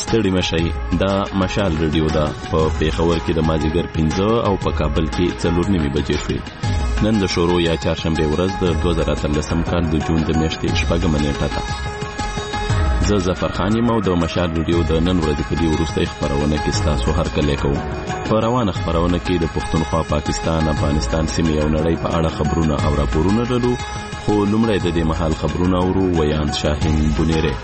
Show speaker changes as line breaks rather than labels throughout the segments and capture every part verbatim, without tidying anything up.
ستړي مشي دا مشال ریډیو دا په پیښور کې د مازیګر پنځه او په کابل کې څلور نیمې بجې شوې. نن د شروع یا چهارشنبه ورځ د دوه زره اتلسم کال د جون د میاشتې شپږمه نیټه ده. زه ظفر خان یم او د مشال ریډیو د نن ورځې په دې وروستۍ خپرونه کې ستاسو هرکلی کوو. په روانه خپرونه کې د پښتونخوا، پاکستان، افغانستان سیمې او نړۍ په اړه خبرونه او راپورونه لرو، خو لومړی د دې مهال خبرونه اورو. ویاند شاهین بونیره.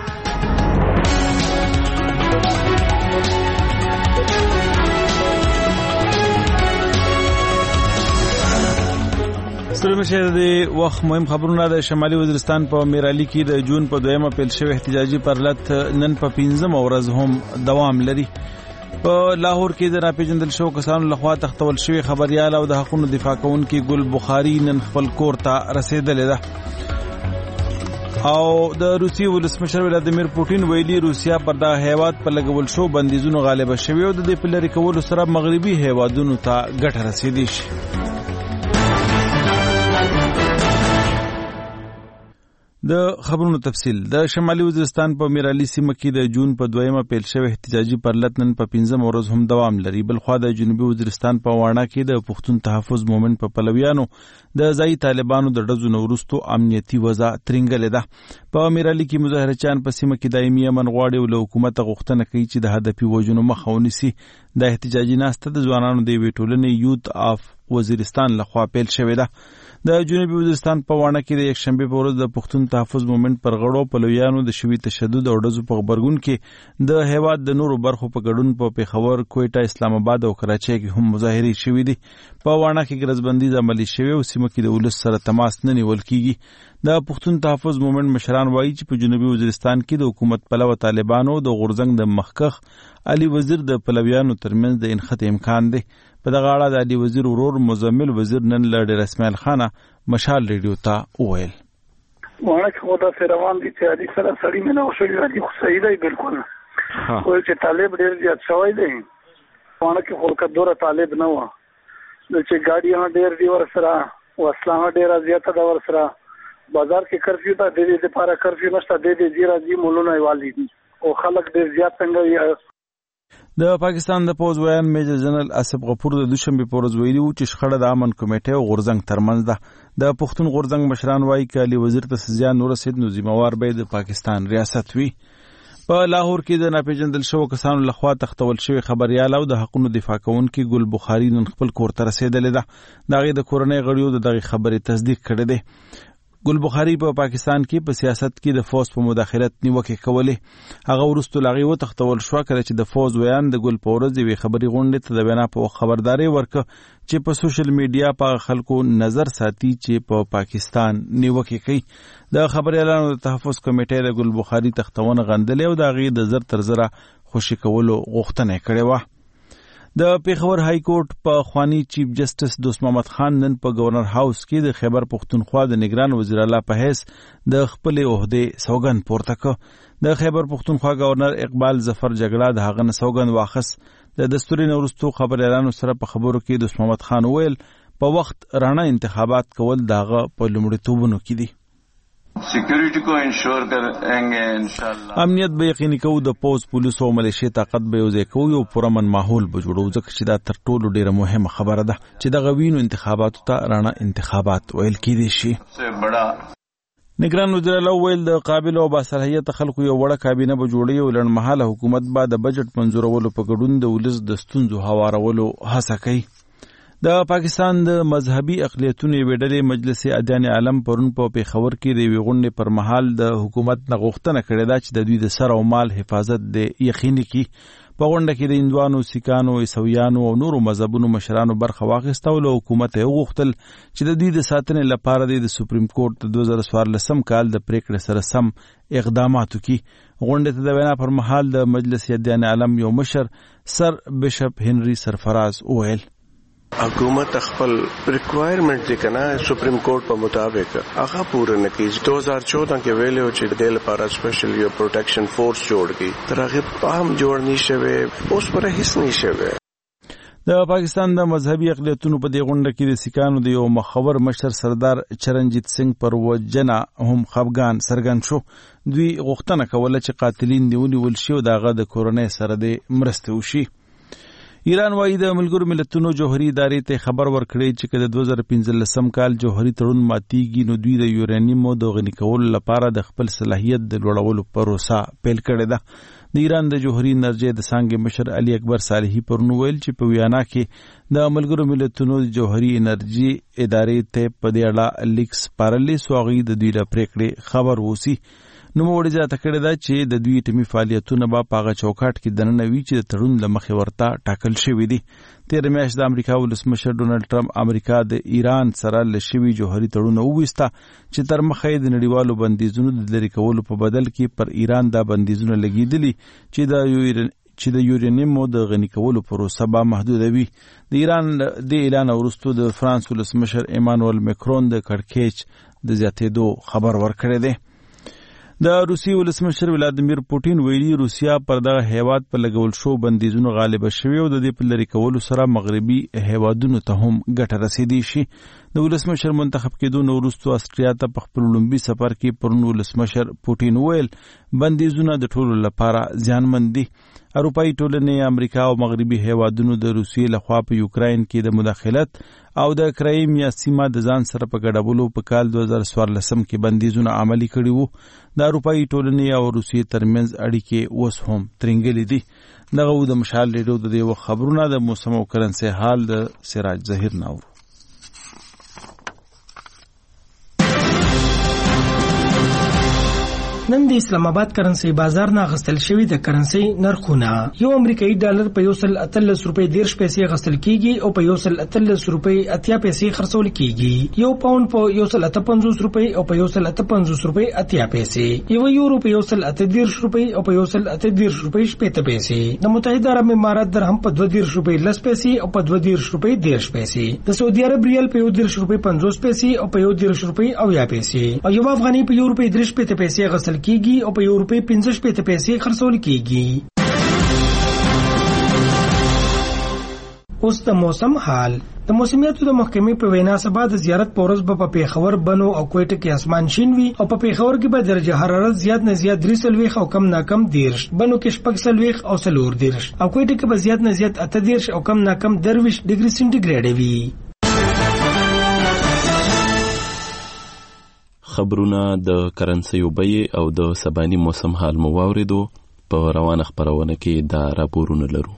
ستړي مشه د وخت مهم خبرونه. د شمالي وزیرستان په میرالي کې د جون په دویمه پیل شوی احتجاجي پرلط نن په پنځمه ورځ هم دوام لري. په لاهور کې د راپېژندل شوو کسانو لخوا تختول شوی خبريال او د حقوقو دفاع کوونکي ګل بخاري نن خپل کور ته رسیدلې ده. او د روسي ولسمشر ولادیمیر پوتین ویلي روسیا پر دا هیواد په لګول شو بندیزونو غالبه شوی او د دې په لري کولو سره مغربي هیوادونو ته ګټه رسیدي شي. د خبرونو تفصیل. د شمالي وزیرستان په میرالي سیمه کې د جون په دویمه پیل شوی احتجاجي پرلط نن په پنځمه ورځ هم دوام لري. بلخوا د جنوبي وزیرستان په واڼه کې د پښتون تحفظ مومنت په پلویانو د ځایي طالبانو د ډزو نه وروسته امنیتي وضع ترنګلې ده. په میرالي کې مظاهرچیان په سیمه کې دایمي امن غواړي او له حکومت غوښتنه کوي چې د هدفي وژنو مخه ونیسي. د احتجاجي ناسته د ځوانانو د یوې ټولنې یوت اف وزیرستان لخوا پیل شوې ده. د جنوبي وزیرستان په واڼه کې د یکشنبه په ورځ د پښتون تحفظ مومنت پر غړو پلویانو د شوي تشدد او ډزو په خبرګون کې د هیواد د نورو برخو په ګډون په پیښور، کوټه، اسلام آباد او کراچۍ کې هم مظاهرې شوې دي. په واڼه کې ګرځبندي عملي شوې او سیمه کې د ولس سره تماس نه نیول کیږي. د پښتون تحفظ مومنت مشران وایي چې په جنوبي وزیرستان کې د حکومت پلوه طالبانو د غورځنګ د مخکخ علي وزیر د پلویانو ترمنځ د انخته امکان دی. په دغه اړه د علي وزیر ورور مزمل وزیر نن له ډېر اسماعیل خانه مشال ریډیو ته وویل.
وانا کې خدا سره روان دي چې علي سره سړی مې نو شوی علي خو صحیح دی بالکل. خو چې طالب ډېر زیات شوی دی. وانا کې خلک دوره طالب نه و. چې ګاډي ډېر دی ور سره وسله ډېر زیاته دا ور سره بازار کې کرفیو ته د دې لپاره کرفیو نشته. د دې زیرا دي مولونه والی دي او خلک ډېر زیات څنګه.
د پاکستان د پوز ویان میجر جنرال اسف غفور د دوشنبه په ورځ ویلي و چې شخړه د امن کمیټې او غورځنګ ترمنځ ده. د پښتون غورځنګ مشران وایي چې علي وزیر ته زیان ورسید نو ذمہوار به د پاکستان ریاست وي. په لاهور کې د ناپېژندل شوو کسانو لخوا تختول شوی خبريال او د حقوقو دفاع کوونکي ګل بخاري نن خپل کور ته رسیدلې ده. د هغې د کورنۍ غړیو د دغې خبرې تصدیق کړی دی. ګل بخاري په پا پاکستان کې په سیاست کې د فوز په مداخلت نیوکې کولې. هغه وروسته له هغې وتښتول شوه کله چې د فوز ویان د ګل په ورځ یوې خبري غونډې ته د وینا په خبرداری ورکه چې په سوشل میډیا په خلکو نظر ساتي چې په پا پاکستان نیوکې کوي. د خبريالانو د تحفظ کمیټې د ګل بخاري تختونه غندلې او د هغې د زر تر زره خوشي کولو غوښتنه کړې وه. د پیښور های کورټ په خوانی چیف جسټس دوست محمد خان نن په گورنر هاوس کې د خیبر پښتونخوا د نگران وزیر اعلی په حیث د خپل عہدې سوګند پورته کړ. د خیبر پښتونخوا گورنر اقبال ظفر جګړه د هغه سوګند واخص. د دستوري نورستو خبريالانو سره په خبرو کې دوست محمد خان ویل په وخت رڼا انتخابات کول داغه په لومړیتوبونو کې دي.
سیکیورټي کو انشور کراਂਗੇ انشاءالله.
امنیت به یقیني کوو. د پوز پولیسو او ملیشیا طاقت به یوځای کوو او پرامن ماحول به جوړو ځکه چې دا تر ټولو ډیره مهمه خبره ده چې د غوینو انتخاباتو ته رڼا انتخابات ویل کېدی شي. نگران وزیر اعلی ویل د قابل او باصلاحیت خلکو یو وړه کابینه به جوړي او لړمحاله حکومت به د بجټ منظورولو په ګډون د ولس د ستونزو هوارولو هڅه کوي. د پاکستان د مذهبي اقلیتونو یوې ډلې مجلس ادیان عالم پرون په پیښور کې د یوې غونډې پر مهال د حکومت نه غوښتنه کړې ده چې د دوی د سر او مال حفاظت د یقیني کړي. په غونډه کې د هندوانو، سیکانو، عیسویانو او نورو مذهبونو مشرانو برخه واخیسته او له حکومت یې وغوښتل چې د دوی د ساتنې لپاره د سپریم کورټ د دوه زره څوارلسم کال د پریکړې سره سم اقدامات وکړي. غونډې ته د وینا پر مهال د مجلس ادیان عالم یو مشر سر بشپ هنري سرفراز وویل
حکومت خپل ریکوائرمنٹ دی کنه سپریم کورټ په مطابق هغه پوره نه کیږي. دو ہزار چودہ کې ویلو چې د لپاره سپیشل یو پروټیکشن فورس جوړ کی تر هغه په هم جوړ نشوي اوس پر هیڅ نشوي.
د پاکستان د مذهبي اقلیتونو په دې غونډه کې د سیکانو د یو مخور مشر سردار چرنجیت سنگ پر وجنه هم خفګان څرګند شو. دوی غوښتنه کوله چې قاتلین دی ونیول شي او د هغه د کورنۍ سره د مرستې وشي. ایران وايي د ملګرو ملتونو جوهري ادارې ته خبر ورکړی چې که د دوه زره پنځلسم کال جوهري تړون ماتیږي نو دوی د یورانیمو د غني کولو لپاره د خپل صلاحیت د لوړولو پروسه پیل کړې ده. د ایران د جوهري انرژي د څانګې مشر علي اکبر صالحي پرون ویل چې په ویانا کې د ملګرو ملتونو جوهري انرژي ادارې ته په دې اړه لیک سپارلی سو هغوی د دوی له پریکړې خبر ووسی. نوموړي زیاته کړې ده چې د دوی ټیمي فعالیتونه به په هغه چوکاټ کې دننه وي چې د تړون له مخې ورته ټاکل شوي دي. تېره میاشت د امریکا ولسمشر ډونالډ ټرمپ امریکا د ایران سره له شوي جوهري تړونه وویسته چې تر مخه یې د نړیوالو بندیزونو د لرې کولو په بدل کې پر ایران دا بندیزونه لګېدلي چې د چې د یورانیمو د غني کولو پروسه به محدوده وي. د ایران د اعلان وروسته د فرانس ولسمشر ایمانوئل مکرون د کړکېچ د زیاتېدو خبر ورکړی دی. د روسي ولسمشر ولادیمیر پوټین ویلي روسیا پر دغه هیواد په لګول شو بندیزونو غالبه شوي او د دې په لرې کولو سره مغربي هیوادونو ته هم ګټه رسیدي شي. د ولسمشر منتخب کېدو نه وروسته استرالیا ته په خپل لومړي سفر کې پرون ولسمشر پوټین ویل بندیزونه د ټولو لپاره زیانمن دي. اروپایي ټولنې امریکا او مغربي هیوادونو د روسیې لخوا په یوکراین کې د مداخلت او د کرایمیا سیمه د ځان سره په ګډولو په کال دوه زره څوارلسم کې بندیزونه عملي کړي وو. د اروپایي ټولنې او روسیې ترمنځ اړیکې اوس هم ترنګلې دي. دغه د مشال ریډیو د دې خبرونه د موسم او کرنسي حال د سراج ظهیر ناور.
نن د اسلام آباد کرنسي بازار نه غستل شوی د کرنسي نرخونه یو امریکایي ډالر په یو سل اتلس روپۍ دیرش پیسې غستل کیږي او په یو سل اتلس روپۍ اتیا پیسې خرڅول کیږي. یو پاوند په یو سل اته پنځوس روپۍ او په یو سل اته پنځوس روپۍ اتیا پیسې. یو یورو په یو سل اته دیرش روپۍ او په یو سل اته دیرش روپۍ شپږ پیسې. د متحده عرب امارات درهم په دوه دیرش روپۍ لس پیسې او په دوه دیرش روپۍ دیرش پیسې. د سعودي عرب ریال په یو دیرش روپۍ پنځوس پیسې او په یو دیرش روپۍ اویا پیسې. او یو افغاني په یو روپۍ درې شپږ پیسې غستل کیږي او په یو روپۍ پنځه شپږ پیسې خرڅول کیږي. اوس د موسم حال. د موسمیاتو د محکمې په وینا سبا د زیارت په ورځ به په پیښور بنو او کوټه کې اسمان شین وي او په پیښور کې به درجه حرارت زیات نه زیات درې سلويخ او کم نه کم دیرش، بنو کې شپږ سلويخ او څلور دیرش او کوټه کې به زیات نه زیات اته دیرش او کم نه کم درویش ډیګري سنټیګریډ وي.
خبرونه د کرنسیو بیې او د سباني موسم حال مو واوریدو. په روانه خبرونه کې دا راپورونه لرو.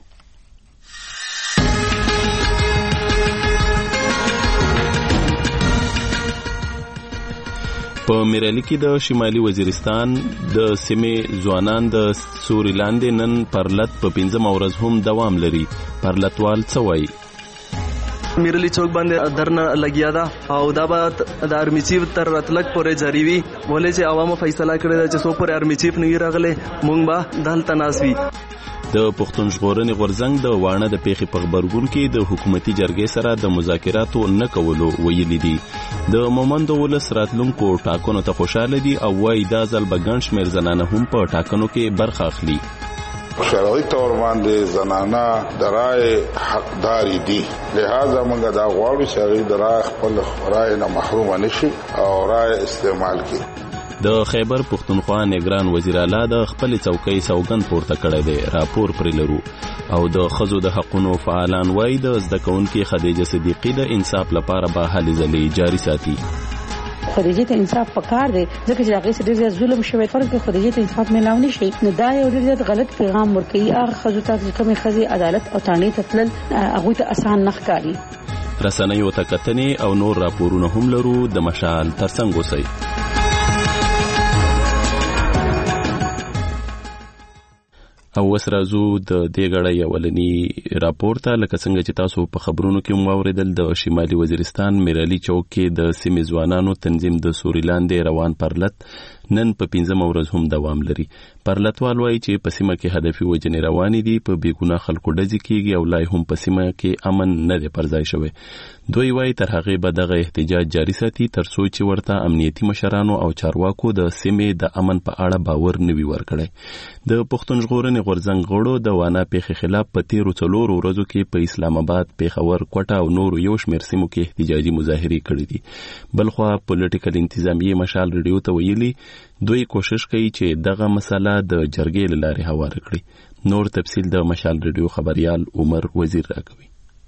په میرالی کې د شمالي وزیرستان د سیمې ځوانان د سوري لاندې نن پرلت په پنځمه ورځ هم دوام لري. پرلتوال څه وایي؟
میرلی چوک باندې درنه لګیا ده او دا به د آرمی چیف تر راتلک پورې جاری وي. ولې چې عوامو فیصله کړې ده چې څو پورې آرمی چیف نه راغلی مونږ به دلته ناست وي.
د پښتون ژغورنې غورځنګ د واڼه د پیښې په غبرګون کې د حکومتي جرګې سره د مذاکراتو نه کولو ویلي دي. د مومندو ولس راتلونکو ټاکنو ته خوشاله دي او وایي دا ځل به ګڼ شمېر زنانه هم په ټاکنو کې برخه اخلي.
شرعي تور باندې زنانه د رای حقداري دي، لہذا موږ دا غواړو چې هغوی د رای خپل رای نه محرومه نشي او رای استعمال کړي.
د خیبر پښتونخوا نگران وزیر اعلی د خپل چوکۍ سوګند پورته کړی دی. راپور پرې لرو. او د ښځو د حقونو فعالان وایي د زده کوونکې خدیجه صدیقي د انصاف لپاره به هلې ځلې جاري ساتي.
خدیجه ته انصاف پکار دی ځکه چې هغې څه ډېر زیات ظلم شوی. فرض کړه خدیجه ته انصاف میلاو نه شي نو دا یو ډېر زیات غلط پیغام ورکوي هغه ښځو ته چې کومې ښځې عدالت او تانې ته تلل هغوی ته اسان نه ښکاري.
رسنیو ته کتنې او نور راپورونه هم لرو. د مشال ترڅنګ اوسئ. او اوس راځو د دې غړی اولني راپور ته. لکه څنګه چې تاسو په خبرونو کې مو واوریدل د شمالي وزیرستان میرالی چوک کې د سیمې ځوانانو تنظیم د سوري لاندې روان پرلت نن په پنځمه ورځ هم دوام لري. پرلتوال وایي چې په سیمه کې هدفي وجنې روانې دي، په بېګناه خلکو ډزې کیږي او لای هم په سیمه کې امن نه دی پر ځای شوی. دوی وایي تر هغې به دغه احتجاج جاري ساتي تر څو چې ورته امنیتي مشرانو او چارواکو د سیمې د امن په اړه باور نه وي ورکړی. د پښتون ژغورنې غورځنګ غړو د وانا پیښې خلاف په تیرو څلورو ورځو کې په اسلام آباد، پیښور، کوټه او نورو یو شمېر سیمو کې احتجاجي مظاهرې کړې دي. بلخوا پولیټیکل انتظامیې مشال ریډیو ته ویلي دوی کوشش کوي چې دغه مسله د جرګې له لارې هواره کړي. نور تفصیل د مشال ریډیو خبريال عمر وزیر راکوي.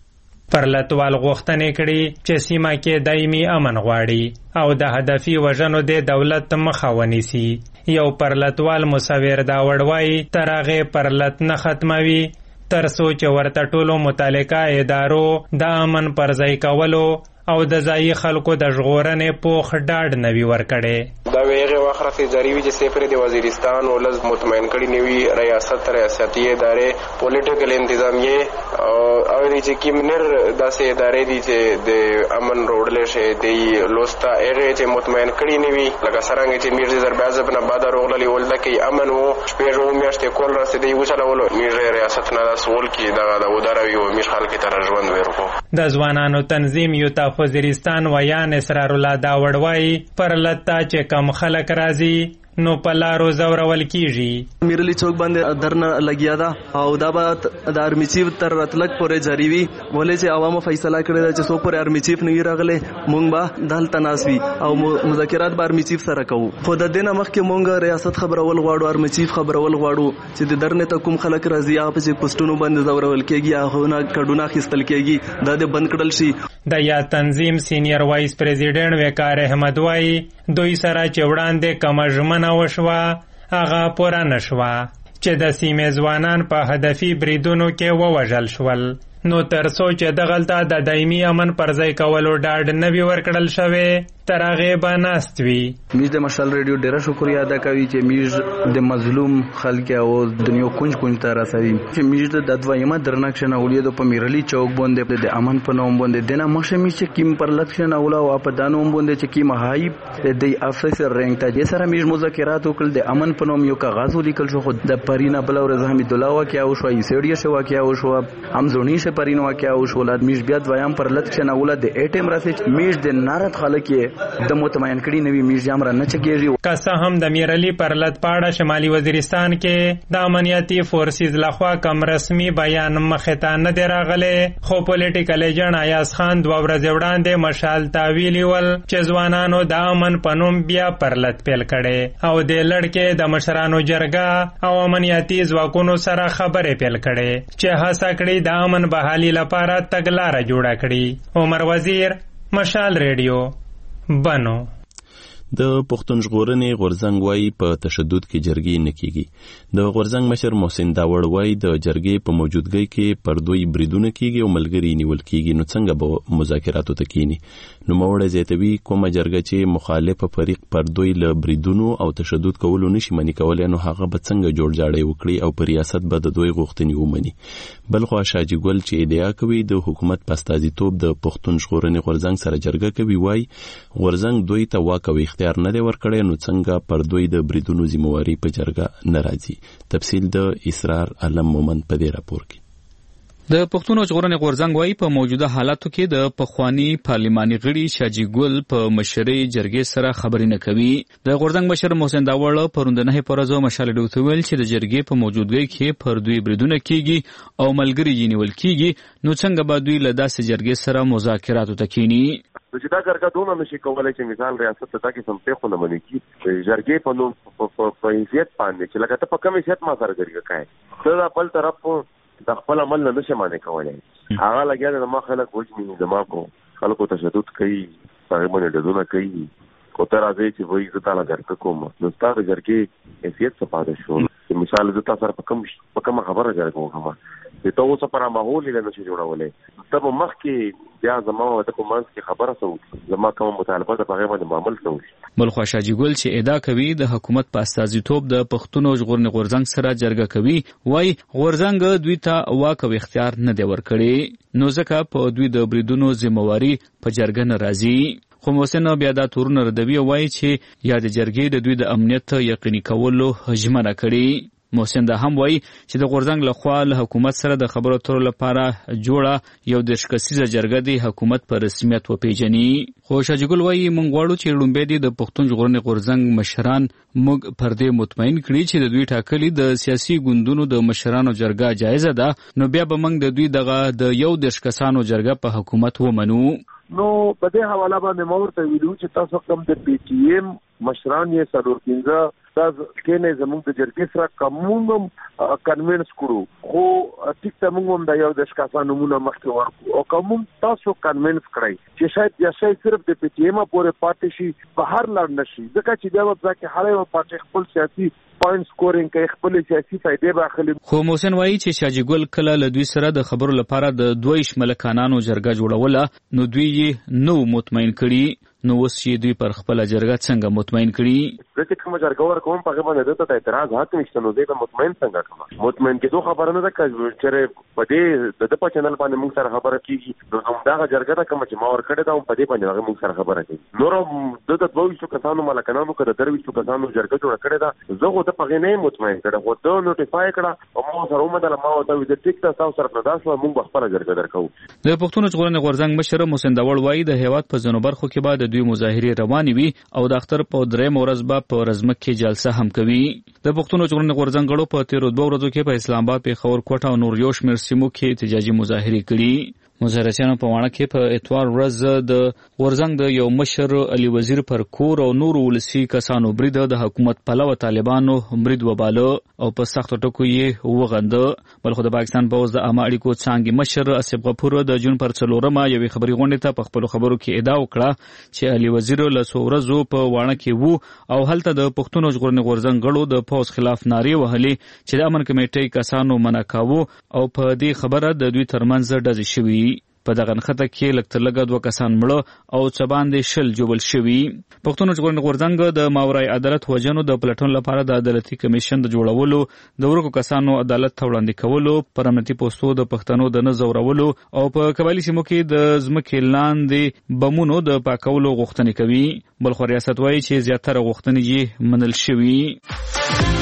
پرلتوال غوښتنې کړي چې سیمه کې دایمي امن غواړي او د هدفي وژنو د دولت مخه ونیسي. یو پرلتوال مصور دا وړوي تر هغه پرلت نه ختموي تر څو چې ورته ټولو متعلقه ادارو د امن پر ځای کولو او د ځایي خلکو د ژغورنې پوخ ډاډ نه وي ورکړی.
دا هغه وخت راځي جاری وي چې سپر د وزیرستان ولز مطمئن کړي نیوي ریاست ریاستي ادارې پولیټیکل انتظامیه او د چې کیمنر داسې ادارې دي چې د امن روړل شي د لوستا هغه چې مطمئن کړي نیوي لکه څنګه چې میرزا زربازب نه بعد روغلي ولدا کې امن وو شپږ او میاشتې کول راځي دی وچلولو میرزا ریاست نه سوال کې دا د وداروي او میش خلک تر ژوند ورکو.
د ځوانانو تنظیم یو تا وزیرستان ویان اسرار الله دا وړوي پر لتا چې کم خلک راځي نو په لارو زورول کیږي.
میرلی چوک باندې درنه لګیا ده او دا به د آرمی چیف تر راتلک پورې جاری وي ولې چې عوامو فیصله کړې ده چې څو پورې آرمی چیف نه راغله مونږ به دلته ناسوي او مذاکرات به آرمی چیف سره کوو. خو د دې نه مخکې مونږ ریاست خبرول غواړو، آرمی چیف خبرول غواړو چې د درنه ته کوم خلک راځي هغه په پوسټونو باندې زورول کېږي، هغه نه کډونه خستل کېږي، دا د بند کړل شي.
د یا تنظیم سینیئر وایس پریزیډنټ وقار احمد وایي دوی سره چې وړاندې کمژمن نه وشوه هغه پوره نشوه چې د سیمې ځوانان په هدفي بریدونو کې ووژل شول. نو تر څو چې دغلته د دایمي امن پر ځای کولو ډاډ نه وي ورکړل شوی تر هغې به ناست وي.
میز د مشال ریډیو ډیره شکریه ادا کوي چې میز د مظلوم خلک او دنیا کونج کونج ته رسوي چې میز د دویمه درنښت نه ولید په میرلی چوک باندې د امن په نوم باندې دنه مخشه می چې کیم پر لکشن اوله او په دانو باندې چې کیم هاي د افسر رنګ ته د سره میز مذاکرات وکړل د امن په نوم یو کاغذ ولیکل شو. خو د پرینا بل ورځ حمید الله واقعا او شوي سیډیا شو واقعا او شو امزونی شه پرینو واقعا او شو لاد میز بیا دویم پر لکشن اوله د اټم راسي میز د نارت خلک د مطمئن کړي نوی میوزیم را نه چکیږي.
که څه هم د میرلی پر لت پاړه شمالي وزیرستان کې د امنیتي فورسز لخوا کم رسمي بیان مخې ته نه دی راغلی، خو پولیټیکل ایجنټ ایاز خان دوه ورځې وړاندې مشال ته ویلي ول چې ځوانانو د امن په نوم بیا پر لت پیل کړی او د لړکې د مشرانو جرګه او امنیتي ځواکونو سره خبرې پیل کړي چې هڅه کړي د امن بحالي لپاره تګلاره جوړه کړي. عمر وزیر، مشال ریډیو، بنو.
د پښتون ژغورنې غورځنګ وایي په تشدد کې جرګې نه کیږي. د غورځنګ مشر محسن داوړ وایي د جرګې په موجودګۍ کې پر دوی بریدونه کیږي او ملګري نیول کیږي، نو څنګه به مذاکراتو ته کینی. نو موړه زیاتوي کومه جرګه چې مخالف فریق پر دوی له بریدونو او تشدد کولو نشي منی کولای نو هغه به څنګه جوړ جاړی وکړي او پر ریاست به د دوی غوښتنې ومني. بلخو شاجي ګل چې ادعا کوي د حکومت په استازیتوب د پښتون ژغورنې غورځنګ سره جرګه کوي، وایي غورځنګ دوی ته واک او اختیار نه دی ورکړی، نو څنګه پر دوی د بریدونو ذمہواری په جرګه نه راځي. تفصیل د اسرار علم مومند په دې راپور کې.
د پښتون ژغورنې غورځنګ وایي په موجوده حالاتو کې د پخوانی پارلماني غړي شاجي ګل په مشرۍ جرګې سره خبرې نه کوي. د غورځنګ مشر محسن داوړ پروندنه پرځو مشال ډو تویل چې د جرګې په موجودګۍ کې پر دوی بریدونه کیږي او ملګری یې نیول کیږي، نو څنګه به دوی له داسې جرګې سره مذاکراتو ته کینی.
چې دا جرګه دونه نشي کولای چې مثال ریاست ته تاکي سم په خونه باندې کی جرګې په نوم په حیثیت باندې چې لکه ته په کوم حیثیت ما سره جرګه کوي دا خپل طرف د خپل عمل نه نشه معنی کولای. هغه لګیا د ما خلک وجنی د ما کو خلکو تشدد کوي، هغه باندې دونه کوي کو تر راځي چې وایي زه تعالی درته کوم نو تاسو جرګې حیثیت څه پاتې شو. مثال زه تاسو سره په کوم په کوم خبره جرګه کوم چې ته اوس پر ماحول نه نشي جوړولای ته په مخ کې بیا زما او ته کومانس کې خبره سو زما کوم مطالبه د هغه باندې معامل کوي.
بلخوا شاجي ګل چې ادعا کوي د حکومت په استازیتوب د پښتون ژغورنې غورځنګ سره جرګه کوي، وایي غورځنګ دوی ته واک او اختیار نه دی ورکړی، نو ځکه په دوی د بریدونو ذمہواری په جرګه نه راځي. خو محسن بیا دا تورونه ردوي او وایي چې یا د جرګې د دوی د امنیت یقیني کولو ژمنه کړې. محسن دا هم وایي چې د غورځنګ لخوا له حکومت سره د خبرو اترو لپاره جوړه یو دېرش کسیزه جرګه د حکومت په رسمیت وپېژني. خو شاه ګل وایي موږ غواړو چې لومبی دې د پښتون ژغورنې غورځنګ مشران موږ پر دې مطمئن کړي چې د دوی ټاکلي د سیاسي ګوندونو د مشرانو جرګه جایزه ده، نو بیا به موږ د دوی دغه د یو دېرش کسانو جرګه په حکومت ومنو.
نو په دې حواله باندې ما ورته ویلو چې تاسو کوم د پی ټی ایم مشران یې څلور پنځه تاسو کې نه زموږ د جرګې سره کوم کنوینس کړو، خو ټیک ته موږ هم د یو د ښکاسا نمونه مخکې ورکو او کوم تاسو کنوینس کړئ چې شاید یا شاید صرف د پی ټی ایم پورې پاتې شي، بهر لاړ نشي، ځکه چې دا وخت کې هر یو پارټي خپل سیاسي پوینټ سکورینګ کوي، خپل سیاسي فائدې به اخلي.
خو محسن وایي چې شاه ګل کله له دوی سره د خبرو لپاره د دوه شمله کانانو جرګه جوړوله نو دوی یې نو مطمئن کړي، نو اوس چې دوی پر خپل جرګه څنګه مطمئن کړي؟
چې کوم جرګه ورکوم په هغه باندې ته اعتراض حق نشته، نو دوی به مطمئن څنګه کوم؟ مطمئن کېدو خبره نه ده چې په دې د په چینل باندې موږ سره خبره کیږي، نو دا جرګه ده کوم چې ما ور کړې ده په دې باندې هغه موږ سره خبره کوي. نور د د دوه شو کسانو ملکانو کړه دروي شو کسانو جرګه جوړ کړې ده، زه خو ته په غنې مطمئن کړه، خو ته نوټیفای کړه او ما سره ومدل ما او ته د ټیک تاسو سره په داسو موږ خپل جرګه درکو.
د پښتون ژغورنې غورځنګ مشر محسن داوړ وایي د هیواد په ځینو برخو کې بعد دوی مظاهرې روانې وي او د اختر په درېم ورځ به په رزمک کې جلسه هم کوي. د پښتون ژغورنې غورځنګ غړو په تیرو دوه ورځو کې په اسلام آباد، پیښور، کوټه او نور یو شمېر سیمو کې احتجاجي مظاهرې کړي. مظاهرچیانو په واڼه کې په اتوار ورځ د غورځنګ د یو مشر علي وزیر پر کور او نور ولسی کسانو برید د حکومت پلوه طالبانو برید وباله او په سختو ټکو یې وغنده. بلخو د پاکستان پوځ د عامه اړیکو څانګې مشر اسف غفور د جون پر څلورمه یوې خبري غونډې ته په خپلو خبرو کې ادعا وکړه چې علي وزیر له څو ورځو په واڼه کې وو او هلته د پښتون ژغورنې غورځنګ غړو د پوځ خلاف نارې وهلې چې د امن کمیټې کسانو منع کاوه او په دې خبره د دوی ترمنځ ډزې شوي. په دغه نښته کې لږ تر لږه دوه کسان مړه او څه باندې شل جوړل شوي. پښتون ژغورنې غورځنګ د ماورای عدالت وجنو د پلټون لپاره د عدالتي کمیشن د جوړولو، د ورکو کسانو عدالت ته وړاندې کولو، پر امنیتي پوستو د پښتنو د نه ځورولو او په قبایلي سیمو کې د ځمکې لاندې بمونو د پاکولو غوښتنې کوي. بلخو ریاست وایي چې زیاتره غوښتنې یې منل شوي.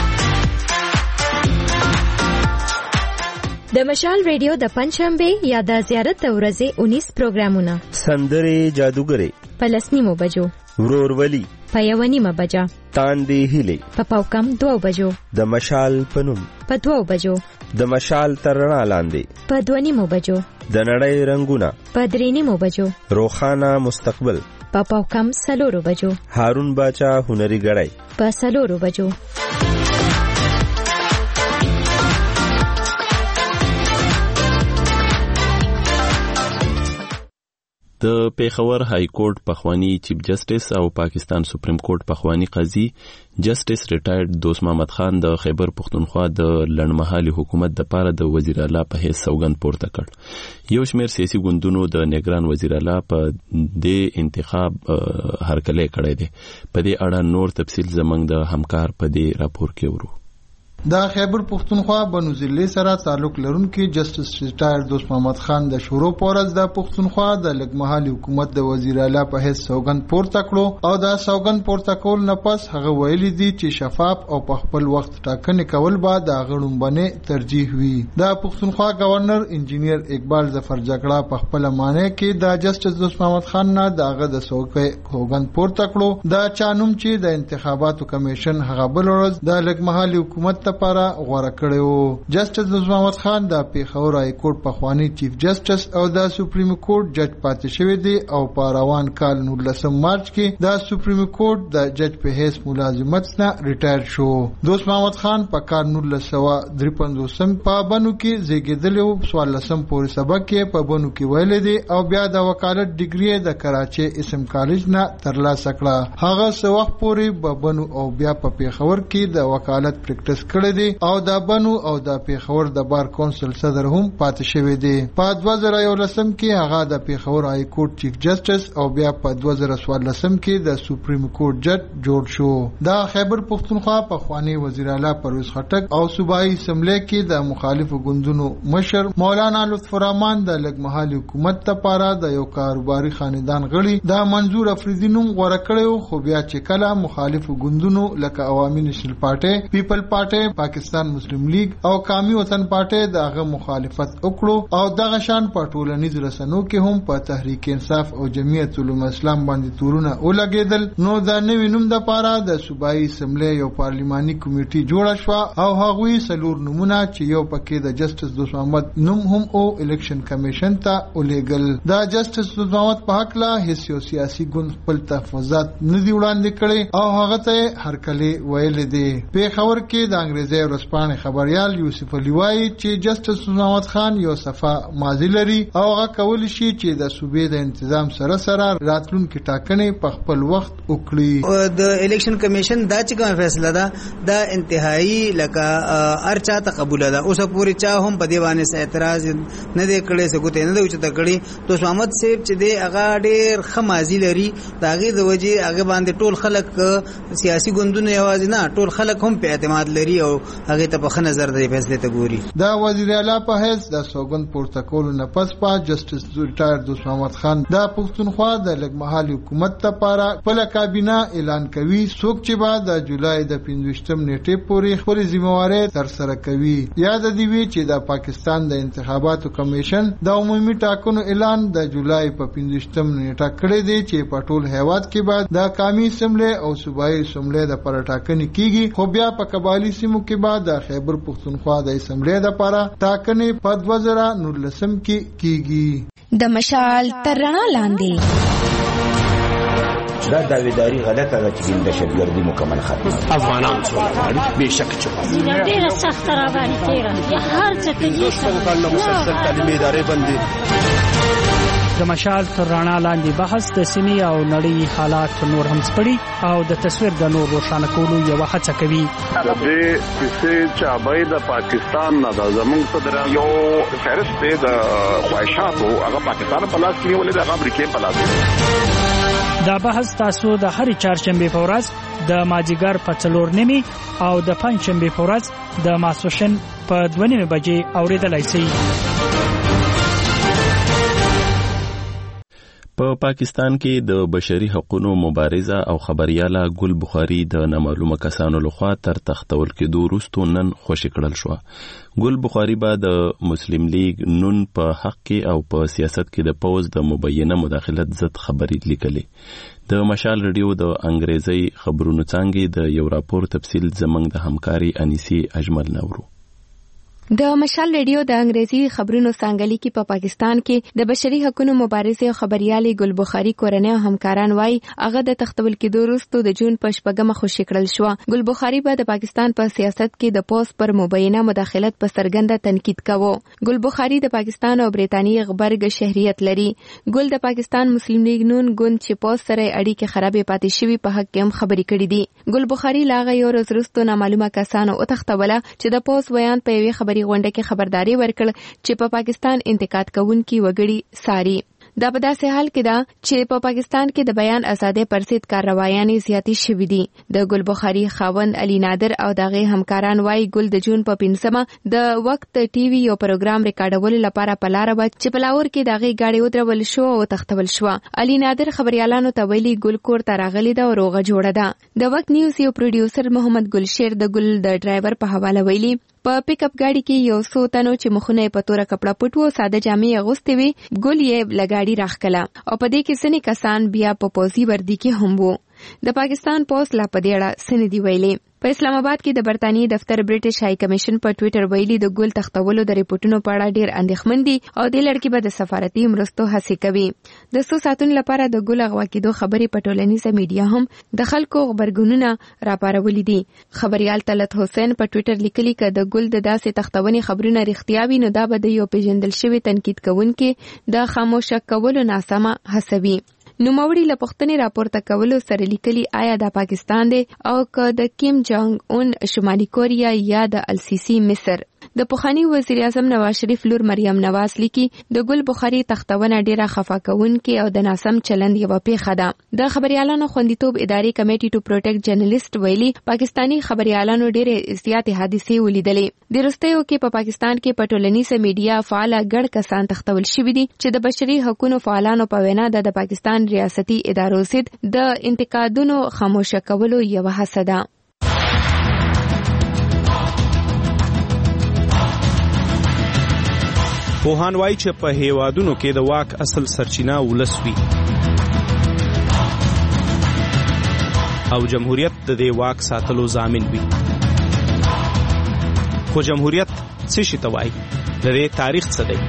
د مشال ریډیو د پنځشنبه یا د زیارت ورځې اونیس پروګرامونه
سندرې جادوګرې
په لسنیمو بجو،
ورورولي
په یو نیمه بجه،
تاندې هیلې
په پاوکم دوه بجو،
د مشال پنوم
په دوه بجو،
د مشال تر رڼا لاندې
په دوه نیمو بجو،
د نړۍ رنگونه
په درې نیمو بجو،
روخانه مستقبل
په پاوکم سلورو بجو،
هارون باچا هنري غړی
په سلورو بجو.
د پیښور های کورټ پخوانی چیف جسټس او پاکستان سپریم کورټ پخوانی قاضي جسټس ریټایرډ دوست محمد خان د خیبر پښتونخوا د لړمحالي حکومت د پاره د وزیر اعلی په حیث سوګند پورته کړ. یو شمېر سیاسي ګوندونو د نگران وزیر اعلی په دې انتخاب هرکلی کړی دی. په دې اړه نور تفصیل زمنګ د همکار په دې راپور کې ورو.
د خیبر پښتونخوا بنو ضلع سره تعلق لرونکي جسټس ریټایرډ دوست محمد خان د شورو پورز د پښتونخوا د لګمحالي حکومت د وزیر اعلی په حیث سوګند پورته کړو او د سوګند پورته کول نه پس هغه ویلي دي چې شفاف او په خپل وخت ټاکنې کول به د غړومبنې ترجیح وي. د پښتونخوا گورنر انجینیر اقبال ظفر جګړه په خپل معنی کې د جسټس دوست محمد خان نه دغه د سوګند پورته کړو. د چانوم چې د انتخاباتو کمیشن هغه بل ورځ د لګمحالي حکومت لپاره غوړه کړو. جسټس دوست محمد خان د پیښور های کورټ پخوانی چیف جسټس او د سپریم کورټ جج پاتې شوی دی او په روان کال نولسم مارچ کې د سپریم کورټ د جج په حیث ملازمت نه ریټایر شو. دوست محمد خان په کال نولس سوه درې پنځوسم په بنو کې زیږیدلی و، څوارلسم پورې سبق کې په بنو کې ویلی دی او بیا د وکالت ډیګري د کراچۍ اسم کالج نه ترلاسه کړه. هغه څه وخت پورې په بنو او بیا په پیښور کې د وکالت پریکټس کړی کړی دی او د بنو او د پیښور د بار کونسل صدر هم پاتې شوی دی. په دوه زره یولسم کې هغه د پیښور های کورټ چیف جسټس او بیا په دوه زره څوارلسم کې د سپریم کورټ جج جوړ شو. د خیبر پښتونخوا په خوانی وزیر اعلی پرویز خټک او صوبایي اسمبلی کې د مخالفو ګوندونو مشر مولانا لطف الرحمن د لګمحلي حکومت لپاره د یو کاروباري خاندان غړي د منظور افریدی نوم غوړه کړو، خو بیا چې کله مخالفو ګوندونو لکه عوامي نېشنل پارټي، پیپل پارټي، پاکستان مسلم لیگ او قومي وطن پارټي دغه مخالفت وکړو او دغه شان په ټولنیز رسنیو کې هم په تحریک انصاف او جمعیت علماء اسلام باندې تورونه ولګیدل. نو د نوې نوم د پاره د صوبایي اسمبلی یو پارلیماني کمیټي جوړه شو او هغوی سلور نمونه چې یو پکې د جسټس دوست محمد نوم هم او الیکشن کمیشن ته ولېګل. د جسټس دوست محمد په حق لا هیڅ یو سیاسي ګوند خپل تحفظات نه دی وړاندې کړي او هغه ته هرکلی ویل دي. په خبر کې د انګریزي ورځپاڼې خبريال یوسف علي وایي چې جسټس دوست محمد خان یو صفه ماضي لري او هغه کول شي چې د صوبې د تنظیم سره سره راتلونکي ټاکنې په خپل وخت وکړي.
د الیکشن کمیشن دا چې کوم فیصله ده دا انتهایی لکه ارچا ته قبول ده. اوس پوری چا هم په دیوانه سره اعتراض نه دی کړی، څه ګوته نه دی چې تکړی. دوست محمد صاحب چې دی هغه ډیر خمازي لري، داغه د وجه هغه باندې ټول خلک سیاسي ګوندونه یوازې نه ټول خلک هم په اعتماد لري او هغه ته په نظر دی فیصله ته ګوري.
دا وزیر اعلی په هیڅ د سوګند پورته کولو نه پس په جسټس ریټایر دوست محمد خان د پښتونخوا د لګمحلي حکومت لپاره خپل کابینه اعلان کوي، څوک چې بعد د جولای د پنځوستم نیټې پورې خپل ذمہواری تر سره کوي. یاد دی وی چې د پاکستان د انتخاباتو کمیشن د عمومي ټاکنو اعلان د جولای په پنځوستم نیټه کړی دی چې په ټول هیواد کې بعد د قومي اسمبلی او صوبایي اسمبلی د پر ټاکنې کیږي، خو بیا په قبایلی سیمو کې بعد د خیبر پښتونخوا د اسمبلی لپاره ټاکنې په دوه زره نولسم کې کیږي.
د مشال تر رڼا لاندې
دا داویداری غلطه ده چې د شتګردي مکمل ختم
افغانان څو به شک چو
ډیره سخت را باندې تیرا یا هر څه کې
دوستو کله مسلسل تعلیمي ادارې باندې
د مشال تر رڼا لاندې بحث د سیمې او نړۍ حالات نور هم سپړي او د تصویر د نور روښانه کولو یو هڅه کوي.
د دې کیسې چې ابای د پاکستان نه د زمونږ صدر یو فهرست دی د خواهشاتو هغه پاکستان په لاس کې ولې د امریکای په لاس دی.
دا بحث تاسو د هرې چهارشنبه په ورځ د مازیګر په څلور نیمې او د پنځشنبه په ورځ د ماسوشن په دوه نیمې بجې اوریدلای شئ.
په پا پاکستان کې د بشري حقوقو مبارزه او خبرياله ګل بخاري د نامعلومه کسانو لخوا تر تختول کېدو وروسته نن خوشی کړل شو. ګل بخاري به د مسلم لیگ نون په حق کې او په سیاست کې د پوز د مبینه مداخلت ضد خبري لیکلې. د مشال رادیو د انګریزي خبرونو څنګه د یو راپور تفصیل زمنګ د همکاري انیسی اجمل نورو.
د مشال رادیو د انګریزي خبرونو څنګه کې په پا پاکستان کې د بشري حقوقو مبارزه او خبريالي ګل بخاري کورنۍ او همکاران وای هغه د تختول کېدو وروسته د جون په شپږمه خوشی کړل شو. ګل بخاري به د پاکستان په سیاست کې د پوس پر مبینه مداخلت په سرګنده تنقید کاوه. ګل بخاري د پاکستان او برېټانیا غبرګ شهريت لري. ګل د پاکستان مسلم لیگ نون ګوند چې پوس سره اړیکې خرابې پاتې شوی په حق کې هم خبري کړې دي. ګل بخاري لاغه یو ورځ وروسته نامعلومه کسانو او تختوله چې د پوس بیان په یوه خبري غونډه کې خبرداري ورکړ چې په پاکستان انتقاد کوونکي وګړي ساري. دا په داسې حال کې ده چې په پاکستان کې د بیان ازادي پر ضد کاروایانې زیاتې شوې دي. د ګل بخاري خاوند علي نادر او دغه همکاران وایي ګل د جون په پنځمه د وخت ټي وي یو پروګرام ریکارډول لپاره په لار و چې په لاور کې دغه گاډي ودرول شو او تختول شو. علي نادر خبريالانو ته ویلي ګل کور ته راغلی دا روغه جوړه ده. د وخت نیوز یو پروډوسر محمد ګلشیر د ګل د ډرایور په حواله ویلي په پیک اپ گاډي کې یو څو تنو چې مخونه په توره کپڑا پټو او ساده جامې اغوستې وي ګل یې لګاډي راخکله او په دې کې سنې کسان بیا په پوزي وردی کې هم وو. د پاکستان پوس لا پدېړه سندي ویلې. په اسلام آباد کې د برتانی دفتر برټش هاي کمیشن په ټوئیټر ویلي د ګل تختولو د ریپورتونو په اړه ډیر اندېښمن دي او د لړکی به د سفارتي مرستو هڅه کوي. د څو ساتونو لپاره د ګل غوا کېدو خبرې په ټولنیزه میډیا هم د خلکو خبرګونونه راپارولې دي. خبريال طلعت حسین په ټوئیټر لیکلي ک د ګل د داسې تختونې خبرونه رښتیا وي نو دا به د یو پیژندل شوی تنقید کوونکې د خاموشه کولو ناسمه حسوي. نوموړي له پوښتنې راپورته کولو سره لیکلي آیا دا پاکستان دی او که د کیم جانګ اون شمالي کوریا یا د السیسی مصر. د پخوانی وزیر اعظم نواز شریف لور مریم نواز لیکي د ګل بخاري تختونه ډیره خفه کوونکې او د ناسم چلند یوه پیښه ده. د خبريالانو خوندیتوب ادارې کمیټي ټو پروټیکټ جرنالست ویلي پاکستانی خبريالانو ډیره زیاتې حادثې ولیدلې. د وروستیو کې په پاکستان کې په ټولنیزه میډیا فعال ګڼ کسان تختول شوي دي چې د بشري حقوقو فعالانو په وینا د پاکستان ریاستي ادارو ضد د انتقادونو خاموشه کولو یوه هڅه ده.
پوهان وایي چې په هیوادونو کې د واک اصل سرچینه ولس وي او جمهوریت د دې واک ساتلو ضامن وي. خو جمهوریت څه شي ته وایي؟ د دې تاریخ څه دی؟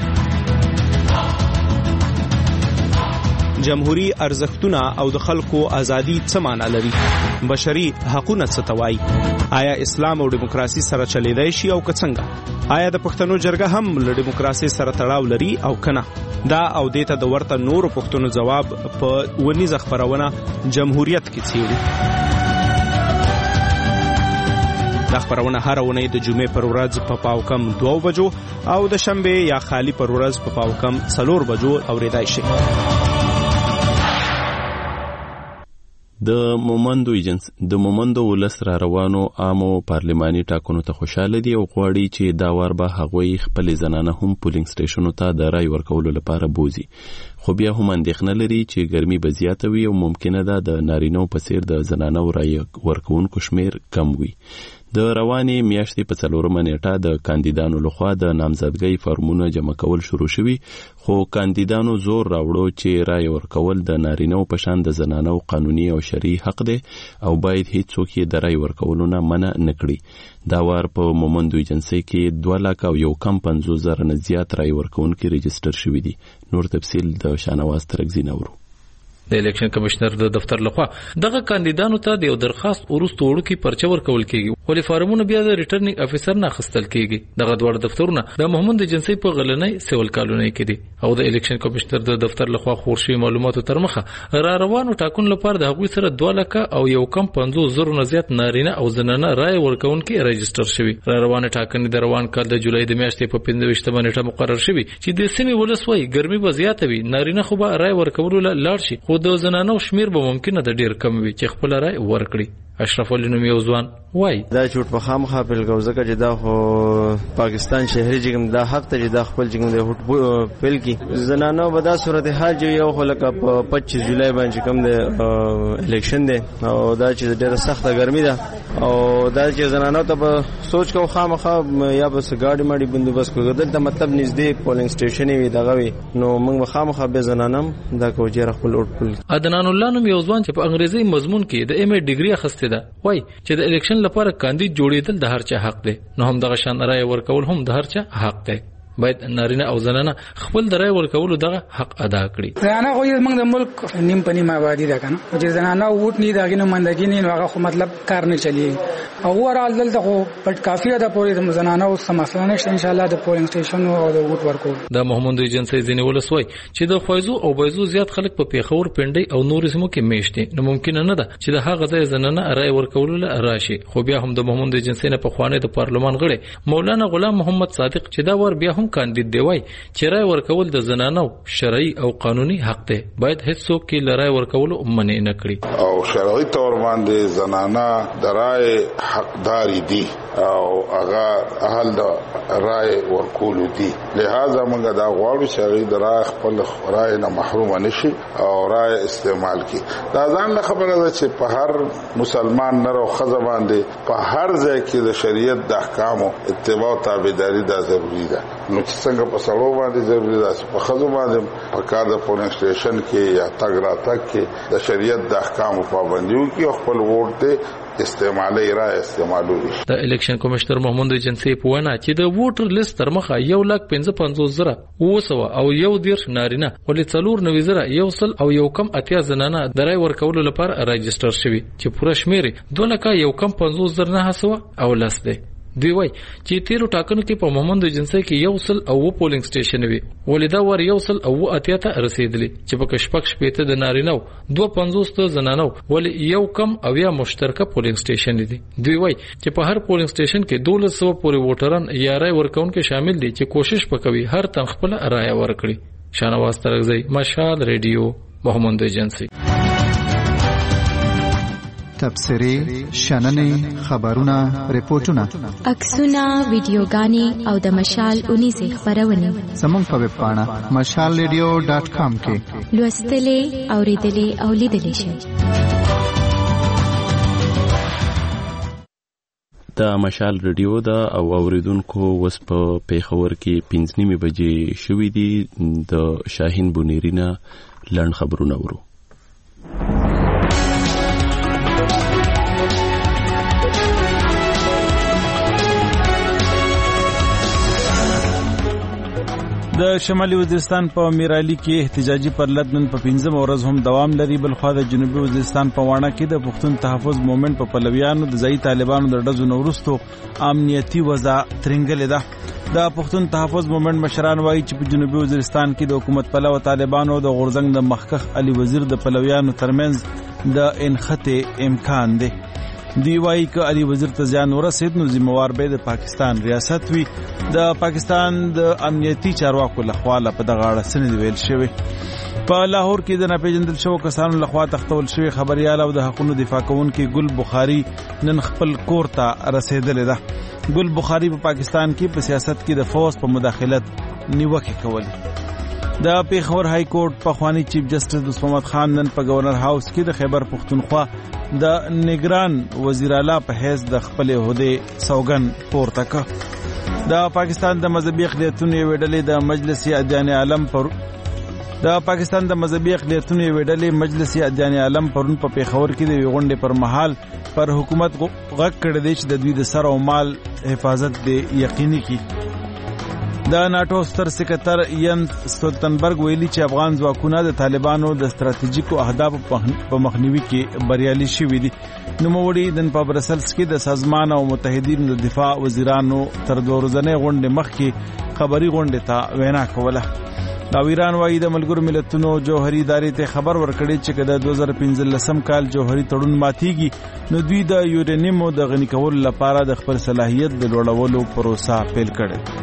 جمهوری ارزښتونه او د خلکو ازادي څه معنا لري؟ بشري حقوقونه څه ته وایي؟ آیا اسلام او دیموکراسي سره چلیدای شي او که څنګه؟ آیا د پښتنو جرګه هم له دیموکراسي سره تړاو لري او کنه؟ دا او دیته د ورته نورو پښتنو جواب په ونیزه خبرونه جمهوریت کې څیړي. دا خبرونه هر ونې د جمعې پر ورځ په پاو کم دوه بجو او د شنبه یا خالی پر ورځ په پاو کم څلور بجو اوریدای شي.
د مومندو ایجنس د مومندو ولس را روانو عامو پارلماني ټاکنو ته خوشاله دي او غواړي چې دا وار به هغوی خپل زنانه هم پولینګ سټیشنونو ته د رای ورکولو لپاره بوزي. خو بیا هم اندېښنه لري چې ګرمي به زیاته وي او ممکنه ده د نارینهو په څیر د زنانو رای ورکوونکو شمیر کم وي. د روانې میاشتې په څلورمه نیټه د کاندیدانو لخوا د نامزدګۍ فارمونه جمع کول شروع شوي، خو کاندیدانو زور راوړو چې رای ورکول د نارینهو په شان د زنانو قانوني او شرعي حق دی او باید هیڅوک یې د رای ورکولو نه منع نه کړي. دا وار په مومندو ایجنسۍ کې دوه لکه او یو کم پنځوس زره نه زیات رای ورکوونکي رجسټر شوي دي. نور تفصیل د شانواز ترکزي نورو.
د الیکشن کمشنر د دفتر لخوا دغه کاندیدانو ته د یو درخواست وروسته وړو کې پرچه ورکول کیږي، ولې فارمونه بیا د ریټرنینګ افیسر نه اخیستل کیږي. دغه دوه دفترونه د محمود ایجنسۍ په غلنۍ سیول کالونۍ کې دي او د الیکشن کمشنر د دفتر لخوا خور شوی معلوماتو تر مخه را روانو ټاکنو لپاره د هغوی سره دوه لکه او یو کم پنځوس زره نه زیات نارینه او زنانه رای ورکوونکي رجسټر شوي. را روانه ټاکنې د روان کال د جولای د میاشتې په پنځه ویشتمه نیټه مقرر شوي چې د سیمې ولس وایي ګرمي به زیاته وي، نارینه خو به رای ورکولو لاړ شي، خو د زنانو شمیر به ممکنه د ډیر کم وي چې خپل رای ورکړي. اشرف علي نوم یو ځوان وای
دا چوټ په خامخا په لګوزکه چې دا خو پاکستان شهري جګم دا حق ته چې دا خپل جګم د هټ پیل کی زنانو په دا صورتحال جو یو خلک په پچیس جولای باندې کوم د الیکشن دی او دا چې ډیره سخته ګرمي ده او دا چې زنانو ته سوچ کو خامخا یا بس ګاډي ماډي بندوبست کوي دلته مطلب نږدې پولینګ سټیشن وي دغه وي نو موږ خامخا به زنانم دا کو چې خپل هټ پیل.
عدنان الله نوم یو ځوان چې په انګریزي مضمون کې د ایم ای ډیګري اخیسته ده وای چې د الیکشن لپاره کاندید جوړیدل د هر چا حق دی، نو هم دغه شان رای ورکول هم د هر چا حق دی. باید نارینه او زنانه خپل د رای ورکولو دغه حق ادا کړي.
زنانه خو موږ د ملک نیم په نیم آبادی ده کنه چې زنانه ووټ نه دغه نمائندګي نه هغه خو مطلب کار نه چلی او ورال دلته خو پټ کافی ده پورې د زنانه او سماسلانه ان شاء الله د پولینګ سټیشن او د ووټ ورکول.
د محمود ایجنسۍ ځینې ولسوي چې د خوایزو او بایزو زیات خلک په پیښور پنډي او نور سیمو کې میشته، نو ممکن نه ده چې د هغه ځای زنانه رای ورکول راشي. خو بیا هم د محمود ایجنسۍ نه په خوانې د پارلمان غړي مولانا غلام محمد صادق چې دا ور بیا هم کاندید دی وای چې رای ورکول د زنانو شرعي او قانوني حق دی، باید هیڅوک کې لرای ورکول منع نه کړي
او شرعي تور باندې زنانه د رای حقداري دي او هغه اهل د رای ورکول دي. لہذا موږ دا غواړو چې د رای خپل رای نه محروم نشي او رای استعمال کړي. دا ځان خبره ده چې په هر مسلمان نر او خزه باندې په هر ځای کې د شریعت د احکامو اتباع او تابعداري دا ضروری ده. نو چې څنګه په سړو باندې ضروری ده په خزو باندې په کار د پولینګ سټیشن کې یا تګ راتګ کې د شریعت د احکامو پابندي وکړي او خپل ووټ ته استعمالي رای استعمالوي.
د الیکشن کمشنر محمود ایجنسۍ په وینا چې د ووټر لیست تر مخه یو لک پنځه پنځوس زره اوسه او یو دیرش نارینه ولې څلور نوي زره یو سل او یو کم اتیا زنانه د رای ورکولو لپاره رجسټر شوي چې پوره شمیر دوه لکه یو کم پنځوس زره نه هسوه او لس دی. دوی وایي چې تیرو ټاکنو کې په مومند جنسي کې یو سل او پولینګ سټیشن وي ولیدا ور یو سل او اتیا ته رسیدلی چې په کشپک شپېته د نارینو دوه پنځوس ته زنانو ول یو کم او یا مشترکه پولینګ سټیشن دي. دوی وایي چې په هر پولینګ سټیشن کې دولس سوه پورې ووټران یا رای ورکوونکي شامل دي چې کوشش وکوي هر تن خپل رای ورکړي. شانواز ترغزی، مشال ریډیو، مومند ایجنسی.
تبصرې، شننې، خبرونه، ریپورتونه،
عکسونه، ویډیوګانې او د مشال اونیزې خبرونه
زموږ په ویب پاڼه مشال ریډیو ډاټ کام کې
لوستلې، اوریدلې او لیدلې شئ.
د مشال ریډیو دا او اوریدونکو وس په پیښور کې پنځه نیمې بجې شوې دي. د شاهین بونیرینا لړن خبرونه ورو.
د شمالي وزیرستان په میرالي کې احتجاجي پرلط نن په پنځم ورځ هم دوام لري. بلخوا د جنوبي وزیرستان په واڼه کې د پښتون تحفظ مومنټ په پلویانو د ځایي طالبانو د ډزو نه وروسته امنیتي وضع ترنګلې ده. د پښتون تحفظ مومنټ مشران وایي چې په جنوبي وزیرستان کې د حکومت پلوه طالبانو د غورځنګ د مخکخ علي وزیر د پلویانو ترمنځ د انخته امکان دی. دی وایي که علي وزیر ته زیان ورسید نو ذمہوار به د پاکستان ریاست وي. د پاکستان د امنیتي چارواکو لخوا په دغه اړه څه نه دی ویل شوی. په لاهور کې د ناپېژندل شوو کسانو لخوا تختول شوی خبريال او د حقوقو دفاع کوونکي ګل بخاري نن خپل کور ته رسیدلې ده. ګل بخاري په پاکستان کې په سیاست کې د فوز په مداخلت نیوکه کولې. د پیښور های کورټ په خوانی چیف جسټس دوست محمد خان نن په گورنر هاوس کې د خیبر پختونخوا د نگران وزیر اعلی په حیث د خپل عہده سوګن پورته کړ. د پاکستان د مذهبي اقلیتونو یو ډلې د مجلس ادیان عالم پر د پاکستان د مذهبي اقلیتونو یو ډلې مجلس ادیان عالم پرون په پیښور کې د غونډې پر مهال پر حکومت غږ کړی دی چې د دوی د سر او مال حفاظت دی یقیني کړي. د ناتو ستر سکرټر ینس سټولتنبرګ ویلي چې افغان ځواکونه د طالبانو د ستراتیژیکو اهدافو په مخنیوي کې بریالي شوي دي. نوموړي د په برسلز کې د سازمان او متحدینو د دفاع وزیرانو تر دوه ورځې غونډې مخکې خبري غونډې ته وینا کوله. دا ایران وايي د ملګرو ملتونو جوهري ادارې ته خبر ورکړي چې د دوه زره پنځلسم کال جوهري تړون ماتيږي نو دوی د یورانیم د غني کولو لپاره د خپل صلاحیت د لوړولو پروسه پیل کړي.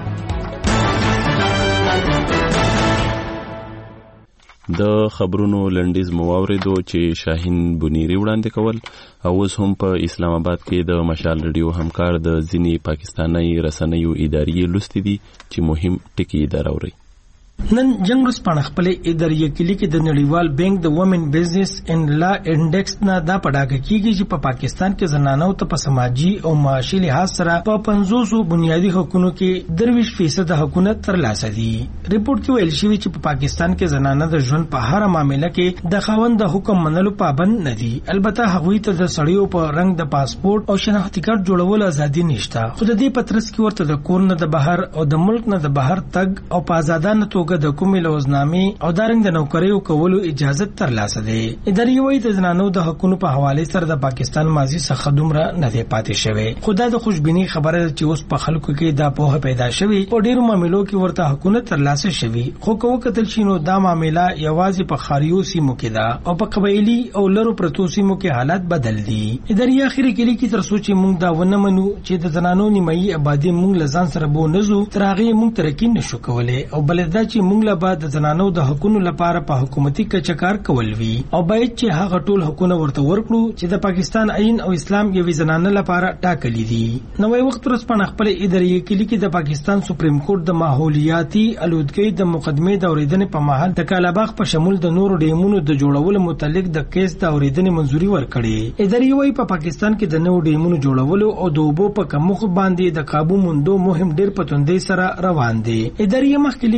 د خبرونو لنډیز مو واوریدو چې شاهین بونیری وړاندې کول او اوس هم په اسلام آباد کې د مشال ریډیو همکار د ځینې پاکستاني رسنیو ادارې لوستي دي چې مهم ټکي دراوري.
نن جنگ رسپانه خپل ادارې کلی کې د نړیوال بانک د وومن بزنس اند لا انډیکس نه دا پډاګه کیږي چې په پاکستان کې زنانو ته په سماجی او معاشي لحاظ سره په پنځوس بنیادی حقوقو کې درویش فیصد حقوقونه ترلاسه دي. ریپورت کې ویل شوی چې په پاکستان کې زنانه د ژوند په هر معاملې کې د خاوند د حکم منلو پابند نه دي. البته هغوی ته د سړیو په رنګ د پاسپورت او شناختی کارت جوړولو ازادي نشته. خو د دې پترس کې ورته د کور نه د بهر او د ملک نه د بهر تګ او په آزادانه توګه د کومې لوزنامې او دارنګ د نوکریو کولو اجازه ترلاسه ده. ادارې وایي د زنانو د حقوقو په حواله سره د پاکستان ماضي څخه دومره نه دی پاتې شوی. خو دا د خوشبینی خبره ده چې اوس په خلکو کې دا پوهه پیدا شوی او ډیرو معاملو کې ورته حقوقونه ترلاسه شوی. خو کوو کتل شینو دا معامله یوازې په خاریو سیمو کې ده او په قبایلی او لرو پرتو سیمو کې حالات بدل دي. ادارې اخیری کې لیکي تر سوچ مونږ دا ونه منو چې د زنانو نیمایي آبادی مونږ لزان سره بو نزو ترغه مونږ ترکین نشو کولای او بلدا چې مونږ له بعد د زنانو د حقوقو لپاره په حکومتي کچکار کول وی او باید چې هغه ټول حقوقونه ورته ورکړو چې د پاکستان آئین او اسلام یوې زنانه لپاره ټاکلي دي. نوې وخت ورسپانه خپل ادارې کې لیکي د پاکستان سپریم کورټ د ماحولیاتي الودګۍ د مقدمې د اوریدنې په مهال د کالاباغ په شمول د نورو ډیمونو د جوړولو متعلق د کیس د اوریدنې منځوري ورکړي. ادارې وايي په پاکستان کې د نورو ډیمونو جوړولو او د اوبو په کمښت باندې د قابو موندو مهم ډیر پتوندې سره روان دي. ادارې مخکې لیکي د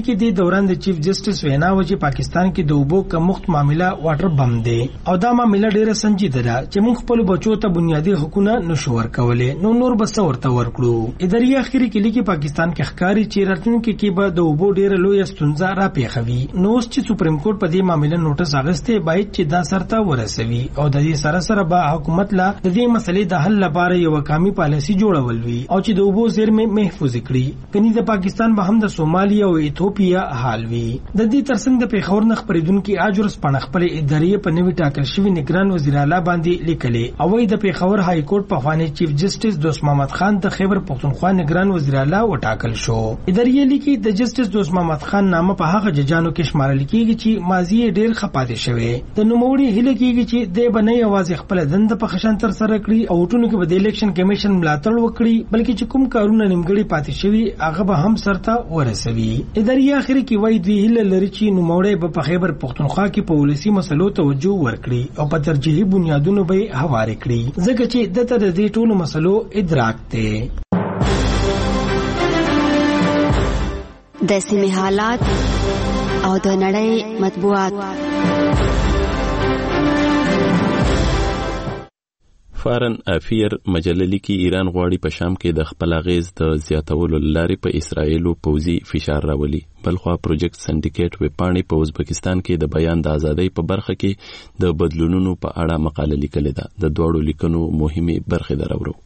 دوران د چیف جسټس وینا و چې پاکستان کې د اوبو کمښت معاملہ واټر بم دی او دا معاملہ ډیره سنجیده ده چې موږ خپل بچو ته بنیادی حقوقونه نشو ورکولای نو نور بس ورته ورکړو اداري اخیری کې لیکي پاکستان کې ښکاری چې راتلونکي کې به د اوبو ډیره لوی ستونزه را پیښوي نو اوس چې سپریم کورټ په دې معاملې نوټس اغسته باید چې دا سرته ورسوي او د دې سره سره به حکومت لا د دې مسلې د حل لپاره یو قومي پالیسي جوړول وي او چې د اوبو زیرمې محفوظ کړي کني د پاکستان به هم د سومالیا او ایتھوپیا حال وي د دې ترڅنګ د پیښور نخ پریدونکو اجرس پنځ خپل اداري په نوي ټاکل شوی نگران وزیر اعلی باندې لیکلي او د پیښور های کورټ په خواني چیف جسټس دوست محمد خان د خیبر پختونخوا نگران وزیر اعلی وټاکل شو اداري لیکي د جسټس دوست محمد خان نامه په هغه ججانو کې شمارل کیږي چې ماضي ډیر خپاده شوی د نوموړي هله کیږي چې د بنې आवाज خپل دند په خشن تر سره کړی او ټونو کې د الیکشن کمیشن ملاتړ وکړي بلکې چې کوم کارونه نیمګړي پاتې شوی هغه به هم سرته ورسوي اداري اخر کې وایي دوی هله لري چې نوموړي په خیبر پختونخوا کې په ولسی مسلو توجه ورکړي او په ترجیحي بنیادونو به هواره کړي ځکه چې دته د دې ټولو مسلو ادراک دی
د سیمې حالات او د نړۍ مطبوعات.
فارن افیر مجله لیکي ایران غواړي په شام کې د خپل اغیز د زیاتولو لارې په اسرایلو پوځي فشار راولي. بلخوا پروجیکټ سنډیکیټ ویبپاڼې په ازبکستان کې د بیان د ازادۍ په برخه کې د بدلونونو په اړه مقاله لیکلې ده. د دواړو لیکنو مهمه برخې درورو.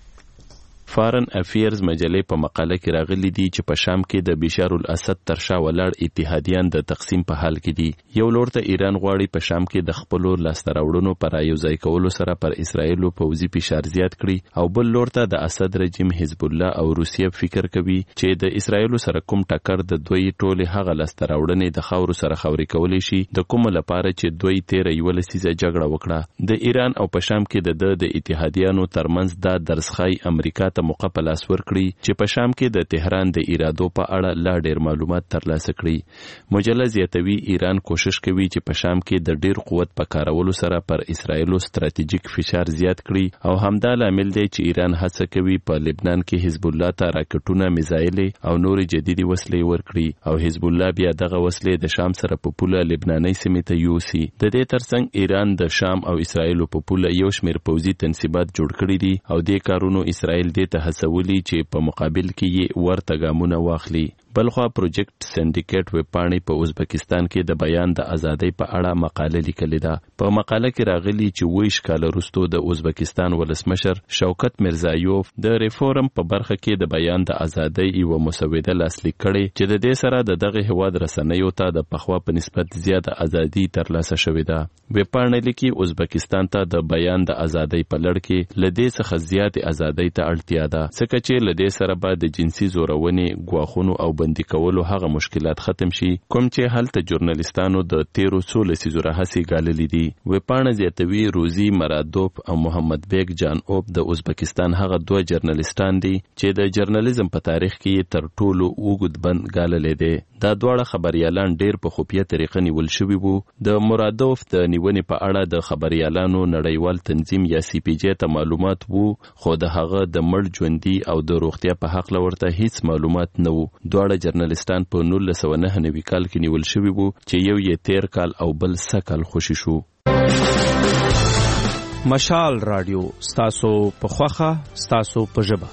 فارن افیرز مجلې په مقاله کې راغلي دي چې په شام کې د بشار الاسد تر شا ولاړ اتحادیان د تقسیم په حال کې دي. یو لور ته ایران غواړي په شام کې د خپلو لاسته راوړنو پر یوځای کولو سره پر اسرایلو پوځي فشار زیات کړي او بل لور ته د اسد رژیم حزب الله او روسیه فکر کوي چې د اسرایلو سره کوم ټکر د دوی ټوله هغه لاسته راوړنې د خاورو سره خوري کولای شي د کوم لپاره چې دوی تیر یو لسیزه جګړه وکړه. د ایران او په شام کې د د اتحادیانو ترمنځ د درسخای امریکا ته موقع په لاس ورکړي چې په شام کې د تهران د ارادو په اړه لا ډیر معلومات ترلاسه کړي. مجله زیاتوي ایران کوشش کوي چې په شام کې د ډیر قوت په کارولو سره پر اسرایلو ستراتیژیک فشار زیات کړي او همدا لامل دی چې ایران هڅه کوي په لبنان کې حزب الله ته راکټونه میزایل او نور جديدي وسلې ورکړي او حزب الله بیا دغه وسلې د شام سره په پوله لبناني سیمې ته یوسي. د دې ترڅنګ ایران د شام او اسرایلو په پوله یو شمېر پوځي تنصیبات جوړ کړي دي او د کارونو اسرایل د ته هڅولي چې په مقابل کې یې ورته ګامونه واخلي. بلخوا پروجیکټ سنډیکیټ ویبپاڼې په ازبکستان کې د بیان د ازادۍ په اړه مقاله لیکلې ده. په مقاله کې راغلي چې ویش کال وروسته د ازبکستان ولسمشر شوکت میرزایوف د ریفورم په برخه کې د بیان د ازادۍ یو مسوده لاسلیک کړي چې د دې سره د دغه هواد رسنیو ته د پخوا په نسبت زیاته ازادي ترلاسه شوې ده. ویبپاڼه لیکي ازبکستان ته د بیان د ازادۍ په لړ کې لدې څخه زیاتې ازادۍ ته اړتیا ده ځکه چې لدې سره به د جنسي زورونې ګواښونو او بندي کولو هغه مشکلات ختم شي کوم چې هلته ژورنالیستانو د تیرو څو لسیزو راهیسې ګاللي دي. ویبپاڼه زیاتوي روزي مرادوف او محمد بیگ جان اوب د ازبکستان هغه دوه ژورنالیستان دي چې د ژورنالیزم په تاریخ کې تر ټولو اوږد بند ګاللي دي. دا دواړه خبريالان ډېر په خفیه طریقه نیول شوي وو. د مرادوف د نیونې په اړه د خبريالانو نړیوال تنظیم یا سی پی جی ته معلومات وو خو د هغه د مړ ژوندۍ او د روغتیا په حق لورته هیڅ معلومات نه وو. دواړه ژورنالیستان په نولس سوه نهه نوي کال کې نیول شوي وو چې یو یې تیر کال او بل سکل خوشي شو.
مشال رادیو ستاسو په خوخه ستاسو په ژبه.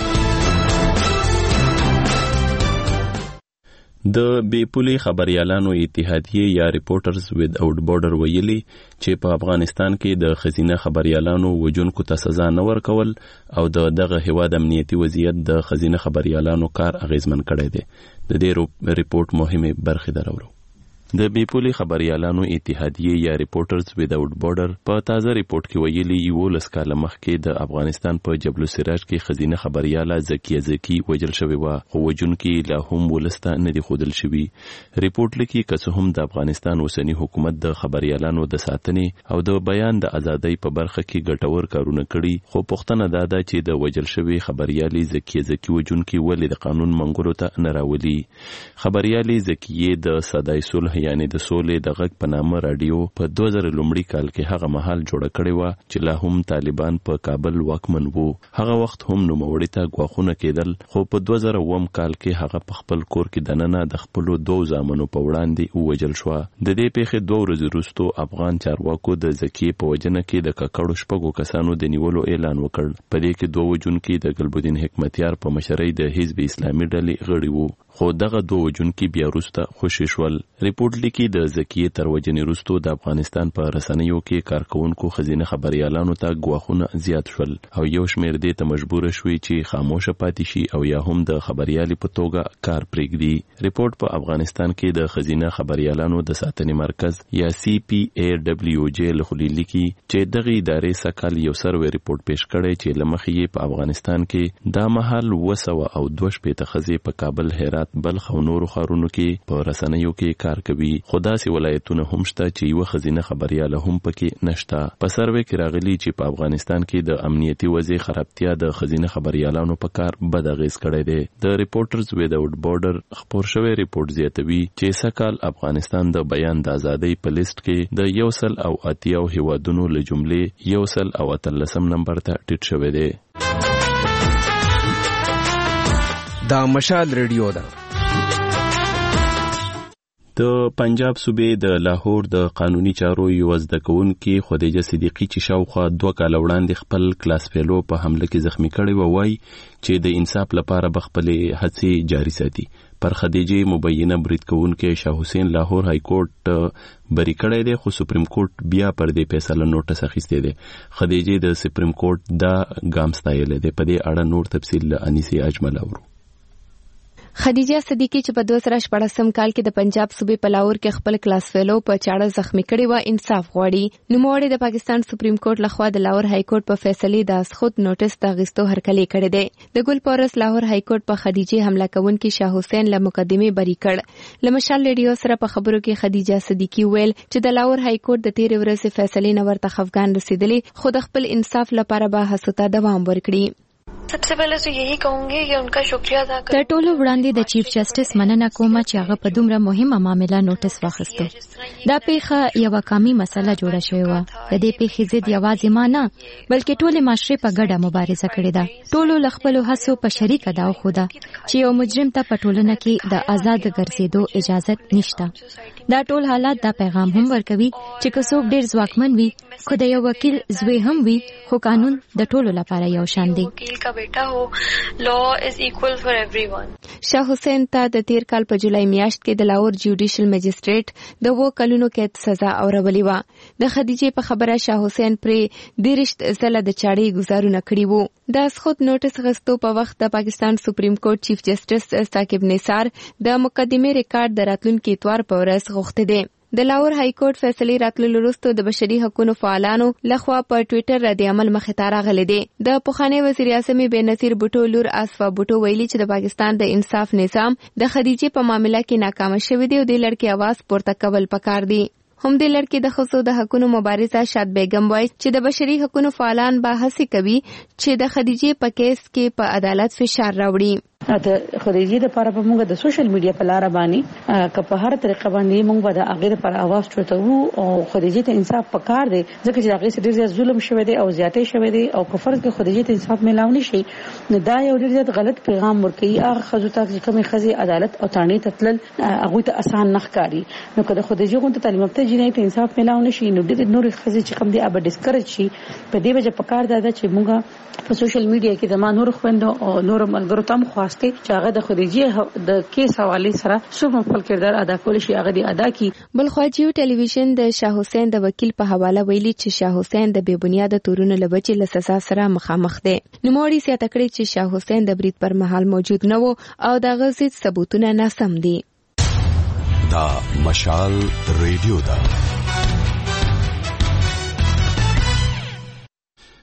د بیپولي خبريالانو اتحادیه یا ریپورټرز وید اوټ بورډر ویلي چې په افغانستان کې د خزینه خبريالانو وجونکو ته سزا نه ورکول او د دغه هواد امنیتي وضعیت د خزینه خبريالانو کار اغیزمن کړی دی. د دې ریپورت مهمه برخه درورو. د بیپولي خبريالانو اتحادیه یا ریپورټرز وید اوټ بورډر په تازه ریپورت کې ویلي یو لسکاله مخکې د افغانستان په جبل السراج کې خزینه خبرياله زکیه زکی وجل شوی و خو وجونکي لا هم ولسته نه دی خودل شوی. ریپورت لیکي که څه هم د افغانستان اوسنی حکومت د خبريالانو د ساتنې او د بیان د ازادۍ په برخه کې ګټور کارونه کړي خو پوښتنه دا ده چې د وجل شوی خبريالي زکیه زکی وجونکي ولې د قانون منګولو ته نه راولي. خبريالي زکیه د صدای صلح یعنی د سولې د غږ په نامه رادیو په دوه زره لومړي کال کې هغه مهال جوړه کړې و چې لا هم طالبان په کابل واکمن وو. هغه وخت هم نوموړي ته غواخونه کېدل، خو په دوه زره اووم کال کې هغه په خپل کور کې دننه د خپل دوه زامنو په وړاندې ووجل شو. د دې پیښې دوه ورځې وروسته افغان چارواکو د زکی په وجنه کې د ککړو شپږو کسانو د نیولو اعلان وکړ. په دې کې دوه وجونکي د ګلبدین حکمتیار په مشرۍ د حزب اسلامي ډلې غړي وو، خو دغه دوه وجونکي بیا وروسته خوشي شول. ریپورت لیکي د زکی تر وجنې وروسته د افغانستان په رسنیو کې کارکونکو خزینه خبريالانو ته غواخونه زیات شول او یو شمېر دې ته مجبور شوي چې خاموشه پاتې شي او یا هم د خبريالي په توګه کار پرېږدي. ریپورت په افغانستان کې د خزینه خبريالانو د ساتنې مرکز یا سی پی ای ډبلیو جی لخوا لیکي چې دغه ادارې سکهال یو سروې ریپورت پیش کړی چې لمخې یې په افغانستان کې د مهال وسو او دوه شپېته خزې په کابل، هرات، بلخ او نورو ښارونو کې په رسنیو کې کار کوي. خو داسې ولایتونه هم شته چې یو خزینه خبرياله هم پکې نشته. په سروې کې راغلي چې په افغانستان کې د امنیتي وضع خرابتیا د خزینه خبريالانو په کار بد اغیز کړی دی. د ریپورټرز ویداوټ بارډر خبر شوی ریپورت زیاتوي چې سکهال افغانستان د بیان د ازادۍ په لیست کې د یو سل او اتیاو هیوادونو له جملې یو سل او اتلسم نمبر ته ټیټ شوی دی.
دا مشال ریډیو ده.
د پنجاب صوبې د لاهور د قانوني چارو یو زده کوونکي خدیجه صدیقی چې شاوخوا دوه کاله وړاندې خپل کلاس فیلو په حمله کې زخمی کړی و، وایي چې د انصاف لپاره به خپلې هڅې جاري ساتي. پر خدیجه مبینه برید کوونکي شاه حسین لاهور های کورټ بری کړی دی، خو سپریم کورټ بیا پر دې فیصله نوټس اخیستی دی. خدیجه د سپریم کورټ دا ګام ستایلی دی. په دې اړه نور تفصیل له انیسې اجمل اورو.
خدیجه صدیقی چې په دوه زره شپږم کال کې د پنجاب صوبې په لاهور کې خپل کلاس فیلو په چاړه زخمی کړی و، انصاف غواړي. نوموړي د پاکستان سپریم کورټ لخوا د لاهور های کورټ په فیصلې د اسخود نوټس د اخیستو هرکلی کړی دی. د ګل پورس لاهور های کورټ په خدیجه حمله کوونکي شاه حسین له مقدمې بری کړ. له مشال ریډیو سره په خبرو کې خدیجه صدیقی ویل چې د لاهور های کورټ د تیرې ورځې فیصلې نه ورته خفګان رسیدلی، خو د خپل انصاف لپاره به هڅو ته دوام ورکړي.
सबसे पहले तो यही कहूंगी कि उनका शुक्रिया अदा
करूं. د ټولو وړاندې د چیف جسټس مننه کوم چې هغه په دومره مهمه معاملې نوټس واخیستو. دا پیښه یو قامي مسله جوړه شوې و. د دې پیښې ضد یوازې ما نه بلکې ټول معاشره په ګډه مبارزه کړې ده. ټولو له خپل هڅو په شریک دا خوده چې یو مجرم ته په ټولنه کې د آزاد ګرځېدو اجازه نشته. دا ټول حالات دا پیغام هم ورکوي چې که څوک ډیر ځواکمن وي خو د یو وکیل زوی هم وي، خو قانون د ټولو لپاره یو شان دی.
बेटा हो, law is equal for everyone.
شاه حسین ته د تیر کال په جولای میاشت کې د لاهور جوډیشل مجسټریټ د وو کلونو قید سزا اورولې و. د خدیجه په خبره شاه حسین پرې دیرشت زله د چاړې گزارونه کړی وو. د اسخود نوټس غستو په وخت د پاکستان سپریم کورټ چیف جسټس ثاقب نثار د مقدمه ریکارډ د راتلونکي اتوار په ورځ غوښته دی. د لاهور های کورټ فیصلې راتللو وروسته د بشري حقوقو فعالانو لخوا په ټوئیټر رد عمل مخې ته راغلی دی. د پخوانی وزیر اعظم بېنظیر بوټو لور اسفا بوټو ویلي چې د پاکستان د انصاف نظام د خدیجه په معاملې کې ناکام شوی دی او د لړکې आवाज پورته کول پکار دی. هم د لړکې د ښځو د حقوقو مبارزه شاد بیگم وایي چې د بشري حقوقو فعالان به هڅه کوي چې د خدیجه په کیس کې په عدالت فشار راوړي.
د خدیجه د لپاره په موږ د سوشل میډیا په لار باندې که په هر طریقه باندې موږ به د هغه لپاره आवाज چوتو او خدیجه ته انصاف پکار دی، ځکه چې هغه سره ډیر ظلم شوی دی او زیاتې شوی دی او که فرض کې خدیجه ته انصاف ملاو نشي نو دا یو ډیر زیات غلط پیغام ورکوي. هغه خزو ته چې کومه خزي عدالت او تانې تتل هغه ته آسان نه ښکاري. نو که د خدیجه غونډه تعلیم یافته جنۍ ته انصاف ملاو نشي نو ډیر نور خزي چې کوم دی اب ډیسکریج شي. په دې وجه پکار دا چې موږ په سوشل میډیا کې د مانور خويندو او نور ملګرو تم خواسته چې هغه د خدیجه د کیس حواله سره څومره خپل کردار ادا کول شي هغه دی ادا کی.
بلخوا جیو ټلویزیون د شاه حسین د وکیل په حواله ویلي چې شاه حسین د بے بنیاده تورونو لبچې له سزا سره مخامخ دی. نوموړي زیاته کړې چې شاه حسین د برید پر مهال موجود نه و او د غزید ثبوتونه ناسم دي.
دا مشال ریډیو دا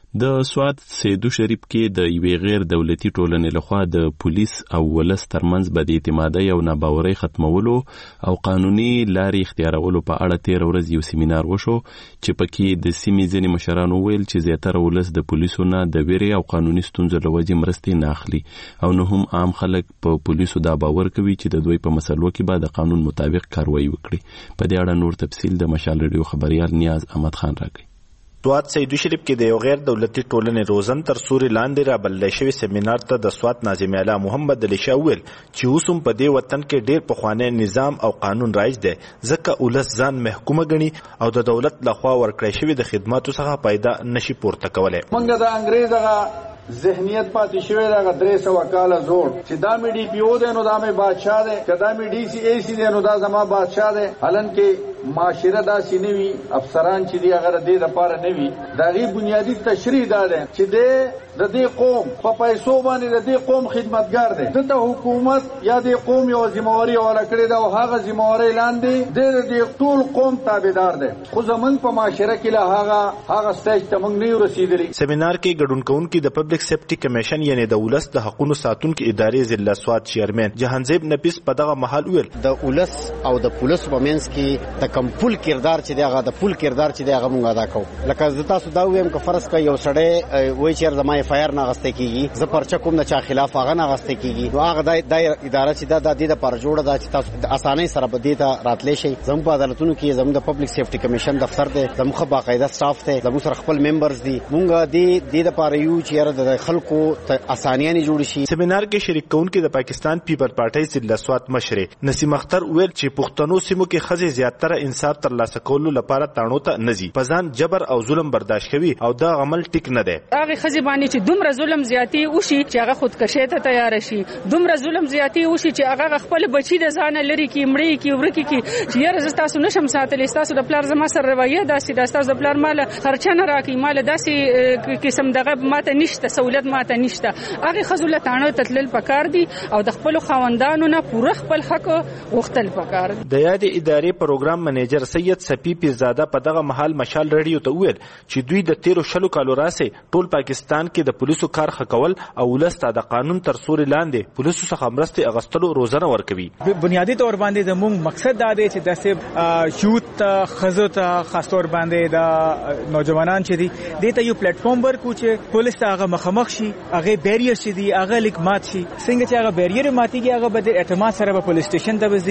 د سوات سیدو شریف کې د یوې غیر دولتي ټولنې لخوا د پولیس او ولس ترمنځ بد اعتمادۍ او ناباورۍ ختمولو او قانوني لارې اختیارولو په اړه تیر ورځ یو سیمینار وشو چې پکې د سیمې ځینې مشرانو ویل چې زیاتره ولس د پولیسو نه د ویرې او قانوني ستونزو له وجې مرستې نه اخلي او نه هم عام خلک په پولیسو دا باور کوي چې د دوی په مسلو کې به د قانون مطابق کاروایی وکړي. په دې اړه نور تفصیل د مشال ریډیو خبريال نیاز احمد خان راکړي.
سوات سیدو شریف کې د یو غیر دولتي ټولنې روزن تر سوري لاندې را بلل شوی سیمینار ته د سوات ناظم اعلی محمد علي شاه ویل چې اوس هم په دې وطن کې ډېر پخوانی نظام او قانون رایج دی ځکه ولس ځان محکومه ګڼي او د دولت لخوا ورکړی شوی د خدماتو څخه پیدا نشي پورته کولی.
موږ د انګریز هغه ذهنیت پاتې شوی دا درې سوه کاله زوړ چې دا مې ډي پی او دی نو دا مې بادشاه دی که دا مې ډي سی ای سی دی نو دا زما بادشاه دی. حالانکې معاشره داسې نه وي افسران چې دي هغه د دې دپاره نه وي د هغې بنیادي تشریح دا دی چې دی د دې قوم په پیسو باندې د دې قوم خدمتګار دی دته حکومت یا دې قوم یو ذمهواري حواله کړې ده او هغه ذمهوارۍ لاندې دی د دې ټول قوم تابعدار دی خو زموږ په معاشره کې له هغه هغه سټیج ته موږ نه یو رسېدلي.
سیمینار کې ګډون کوونکي د پبلک سیفټي کمیشن یعنی د ولس د حقوقو ساتونکو ادارې ضلع سوات چیرمن جهانزیب نفیس په دغه محل ویل
د ولس او د پولیسو په منځ کې د کم پول کردار چې دی هغه د پول کردار چې دی هغه موږ ادا کوو. لکه زه تاسو دا ویم که فرض کړئ یو سړی وایي چې زما اف آی آر نه اخیستل کېږي زه پرچه کوم د چا خلاف هغه نه اخیستل کېږي نو هغه دا اداره چې دا د دې دپاره جوړه ده چې تاسو د اسانۍ سره به دې ته راتلی شئ. زموږ په عدالتونو کې زموږ د پبلک سیفټي کمیشن دفتر دی زموږ ښه باقاعده سټاف دی زموږ سره خپل ممبرز دي موږ دې دې دپاره یو چې یاره د خلکو ته اسانیانې جوړې شي.
سیمینار کې شریک کوونکي د پاکستان پیپل پارټۍ ضلع سوات مشر نسیم اختر ویل چې پښتنو سیمو کې ښځې زیاتره انصاف ترلاسه کولو لپاره تاڼو ته نه ځي په ځان جبر او ظلم برداشت کوي او دا عمل ټیک نه دی.
هغه ښځې باندې چې دومره ظلم زیاتی وشي چې هغه خودکشي ته تیار شي دومره ظلم زیاتی وشي چې هغه خپل بچی د ځان لري کې مړی کې ورکی کې چې یاره زه تاسو نشم ساتلی تاسو د پلار زما سره رویه داسې د تاسو د پلار مال خرچه نه راکړي مال داسې قسم دغه ماته نشته سہولت ماته نشته هغه خزله تاڼو تتلل پکار دي او د خپل خوندانو نه پوره خپل حق وختل پکار دي.
د یاد ادارې پروګرام منیجر سید سپی پیرزاده په دغه محل مشال ریډیو ته ویل چې دوی د تیرو شلو کالو راسې ټول پاکستان کې د پولیسو کار ښه کول او ولس ته د قانون تر سوري لاندې پولیسو څخه مرستې اغوستلو روزنه ورکوي.
بنیادی طور باندې زموږ مقصد دا دی چې داسې یوت ته ښځو ته خاص طور باندې د نوجوانان چې دي دې ته یو پلیټفارم ورکړو چې پولیس ته هغه مخامخ شي هغه بیریر چې دي هغه لیک مات شي څنګه چې هغه بیریر ماتېږي هغه به د اعتماد سره به پولیس سټیشن ته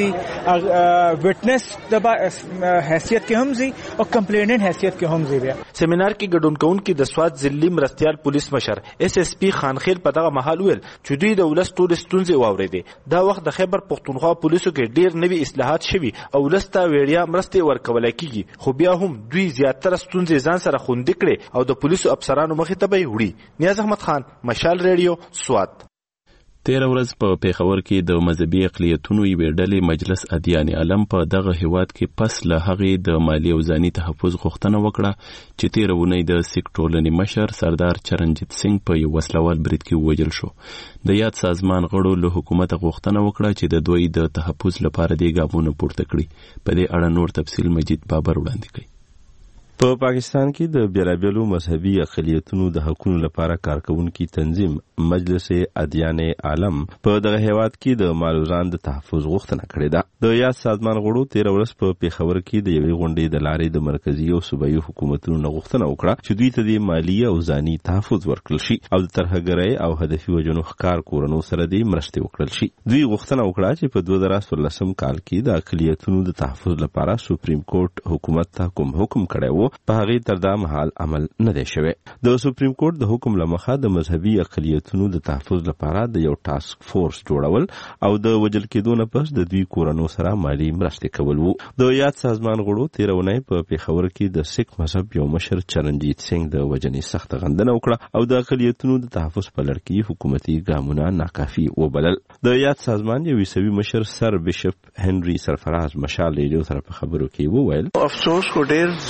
وځي وټنس د حیثیت کې هم ځي او کمپلیننټ حیثیت کې هم ځي. بیا
سیمینار کې ګډون کوونکي د سوات ضلعي مرستیال پولیس مشر اس اس پی خانخیل په دغه محل ویل چې دوی د ولس ټولې ستونزې واورېدې دا وخت د خیبر پښتونخوا پولیسو کې ډېر نوي اصلاحات شوي او ولس ته وړیا مرستې ورکولی کېږي خو بیا هم دوی زیاتره ستونزې ځان سره خوندي کړې او د پولیسو افسرانو مخې ته به یې وړي. نیاز احمد خان مشال ریډیو سوات.
تیر ورځ په پیښور کې د مذهبي اقلیتونو یوې ډلې مجلس ادیان عالم په دغه هیواد کې پس له هغې د مالی او ځاني تحفظ غوښتنه وکړه چې تیره اونۍ د سیک ټولنې مشر سردار چرنجیت سنګ په یو وسلوال برید کې ووژل شو. د یاد سازمان غړو له حکومته غوښتنه وکړه چې د دوی د تحفظ لپاره دې ګامونه پورته کړي. په دې اړه نور تفصیل مجید بابر وړاندې کوي.
په پاکستان کې د بیلابیلو مذهبي اقلیتونو د حقوقو لپاره کارکونکي تنظیم مجلس ادیان عالم په دغه هیواد کې د مالوزان د تحفظ غوښتنه کړې ده. د یاد سازمان غړو تیر ورځ په پیښور کې د یوې غونډې د لارې د مرکزی او صوبایي حکومتونو نه غوښتنه وکړه چې دوی ته د مالی او ځاني تحفظ ورکړل شي او د ترهګرۍ او هدفي وجنو ښکار کورونو سره د مرستې وکړل شي. دوی غوښتنه وکړه چې په دوه زره څوارلسم کال کې د اقلیتونو د تحفظ لپاره سپریم کورټ حکومت ته کوم حکم کړی و په هغې تر دا مهال عمل نه دی شوی. د سپریم کورټ د حکم له مخه د مذهبي اقلیتونو د تحفظ لپاره د یو ټاسک فورس جوړول او د وژل کېدو نه پس د دوی کورنو سره مالي مرستې کول وو. د یاد سازمان غړو تېره اونۍ په پیښور کې د سیک مذهب یو مشر چرنجیت سنګ د وژنې سخته غندنه وکړه او د اقلیتونو د تحفظ په لړ کې حکومتي ګامونه ناکافي وبلل. د یاد سازمان یو عیسوي مشر سر بشپ هنري سرفراز مشال ریډیو سره په خبرو کې وویل
افسوس کو ډېر زیات دی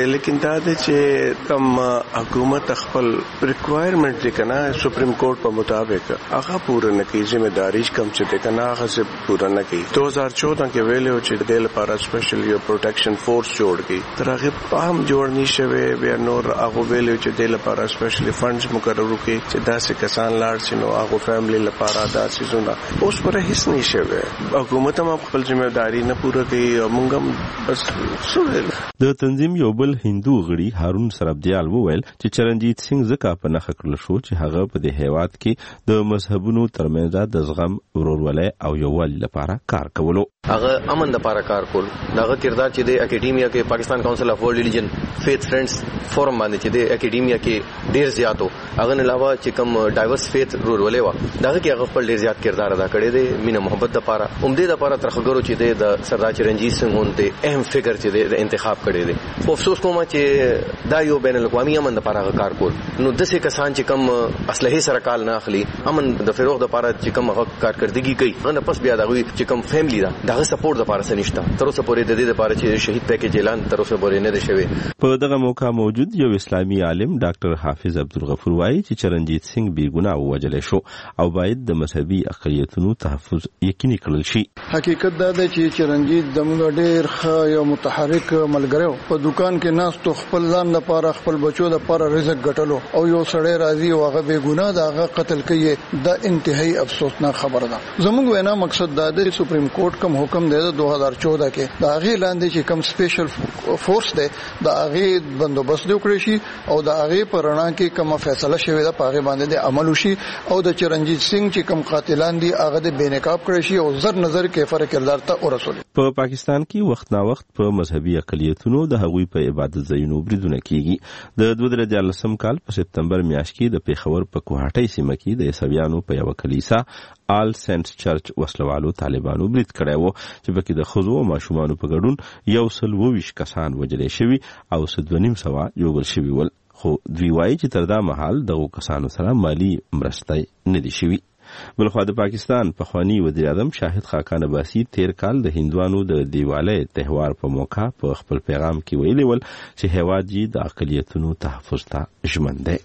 لیکن دا د چې کوم حکومت خپل ریکوایرمنٹ دی کنه سپریم کورٹ په مطابق هغه پوره نه کوي، ځمېداري کم چې دی کنه هغه څه پوره نه کوي. دو هزار چودہ کې ویلو چې د لپاره سپیشل یو پروټیکشن فورس جوړ کړي، تر هغه په هم جوړ نشي بیا نور هغه ویلو چې د لپاره سپیشلی فندز مقرر وکړي چې داسې کسان لاړ شي نو هغه فیملی لپاره داسې زونه اوس پر هیڅ نشي. حکومت هم خپل ځمېداري نه پوره کوي او موږ هم بس سوال.
د تنظیم یو بل هندو غړي هارون سربدیال وویل چې چرنجیت سنگ زکه په نخښه کړل شو چې هغه په دې هیواد کې د مذهبونو ترمنځ د زغم، ورورولۍ او یووالي لپاره کار کولو.
هغه امن د لپاره کار کول، دغه کردار چې د اکیډمیا کې پاکستان کونسل اف ورلد ریلیجن فیث فرندز فورم باندې چې د اکیډمیا کې ډیر زیاتو، هغه نه علاوه چې کوم ډایورس فیث رورولې و دغه کې هغه خپل ډیر زیات کردار ادا کړی دی. مینه محبت د لپاره اومدې د لپاره ترخګرو چې د سردار چرنجیت سنگ هونته اهم فګر چې د انتخاب کړی دی. خو افسوس کوم چې دا یو بین الاقوامي امن د لپاره کار کول، نو دسه کسان چې کوم اسلحه سره کال نه اخلي، امن د فروغ د لپاره چې کوم هغه کارکړدګي کوي، نه پس بیا دغه چې کوم فیملی دا دغه سپورټ د لپاره سنشتہ تر اوسه پورې د دې لپاره چې شهید پیکیج اعلان تر اوسه پورې نه دی شوی.
په دغه موقع موجود یو اسلامي عالم ډاکټر حافظ عبدالغفور وایي چې چرنجیت سنگ بې ګناه ووژل شو او باید د مذهبي اقلیتونو تحفظ یقیني کړل شي.
حقیقت دا دی چې چرنجیت زموږ ډېر ښه یو متحرک ملګری و، په دکان کې ناستو خپل ځان لپاره خپل بچو لپاره رزق ګټلو او یو سړی راځي او هغه بې ګناه د هغه قتل کوي، دا انتهایی افسوسناک خبره ده. زموږ وینا مقصد دا دی سپریم کورٹ کوم حکم دی د دو هزار چودہ کې د هغې لاندې چې کوم سپیشل فورس دی د هغې بندوبست وکړي شي او د هغې په رڼا کې کومه فیصله شوې ده په هغې باندې د عمل وشي او د چرنجیت سنگ چې کوم قاتلان دي هغه د بې نقاب کړی شي او زر نظر کیفر کردار ته ورسول.
په پاکستان کې وخت نا وخت په مذهبي اقلیتونو د هغوی په عبادت ځایونو بریدونه کیږي. د دوه زره دیارلسم کال په سپتمبر میاشت کې د پیښور په کوهاټۍ سیمه کې د عیسویانو په یوه کلیسا آل سینټس چرچ وسلوالو طالبانو برید کړی و چې پکې د ښځو او ماشومانو په ګډون یو سل اووه ویشت کسان وژل شوي او څه دوه نیم سوه ژوبل شوي ول، خو دوی وایي چې تر دا مهال دغو کسانو سره مالي مرستې نه دي شوي. بلخوا د پاکستان پخوانی وزیر اعظم شاهد خاقان عباسی تیر کال د هندوانو د دیوالی تهوار په موقع په خپل پیغام کې ویلي ول چې هیواد یې د اقلیتونو تحفظ ته ژمن دی.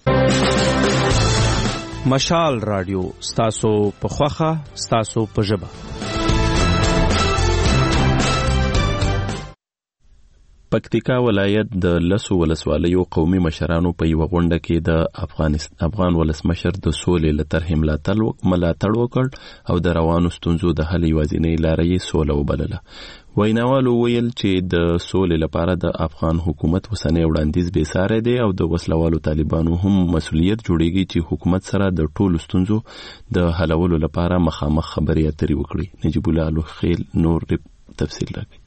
مشال رادیو ستاسو په خوخه ستاسو په ژبه.
پکتیکا ولایت د لسو ولسوالیو قومي مشرانو په یوه غونډه کې د افغان ولسمشر د سولې له طرحې ملاتړ وکړ او د روانو ستونزو د حل یوازینۍ لاره یې سوله وبلله. ویناوالو ویل چې د سولې لپاره د افغان حکومت اوسنی وړاندیز بې ساری دی او د وسلوالو طالبانو هم مسؤلیت جوړیږي چې حکومت سره د ټولو ستونزو د حلولو لپاره مخامخ خبرې اترې وکړي. نجیب الله الخیل نور تفصیل راکړي.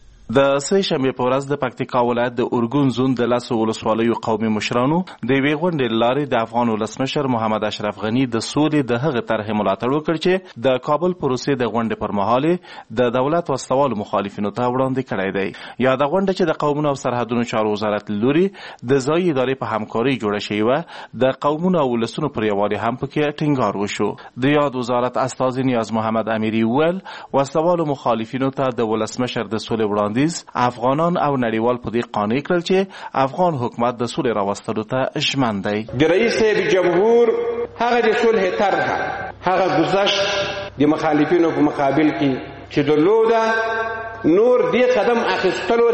د سې شنبې په ورځ د پکتیکا ولایت د اورګون زون د لسو ولسوالیو قومي مشرانو د یوې غونډې لارې د افغان ولسمشر محمد اشرف غني د سولې د هغه طرحې ملاتړ وکړ چې د کابل پروسې د غونډې پر مهال د دولت وسلوالو مخالفینو ته وړاندې کړی دی. یا د غونډه چې د قومونو او سرحدونو چارو وزارت لوري د ځایي ادارې په همکاري جوړه شوې وه، د قومونو او ولسونو پر یووالي هم پکې ټینګار وشو. د یاد وزارت استازي نیاز محمد امیري وویل وسلوالو مخالفینو ته د ولسمشر د سولې وړاندیز افغانان او نړیوال په دې قانع کړل چې افغان حکومت د سولې راوستلو ته ژمن دی.
د رئیس جمهور هغه د صلح طرح هغه گذشت د مخالفینو په مقابل کې چې درلوده، نور دې قدم اخیستلو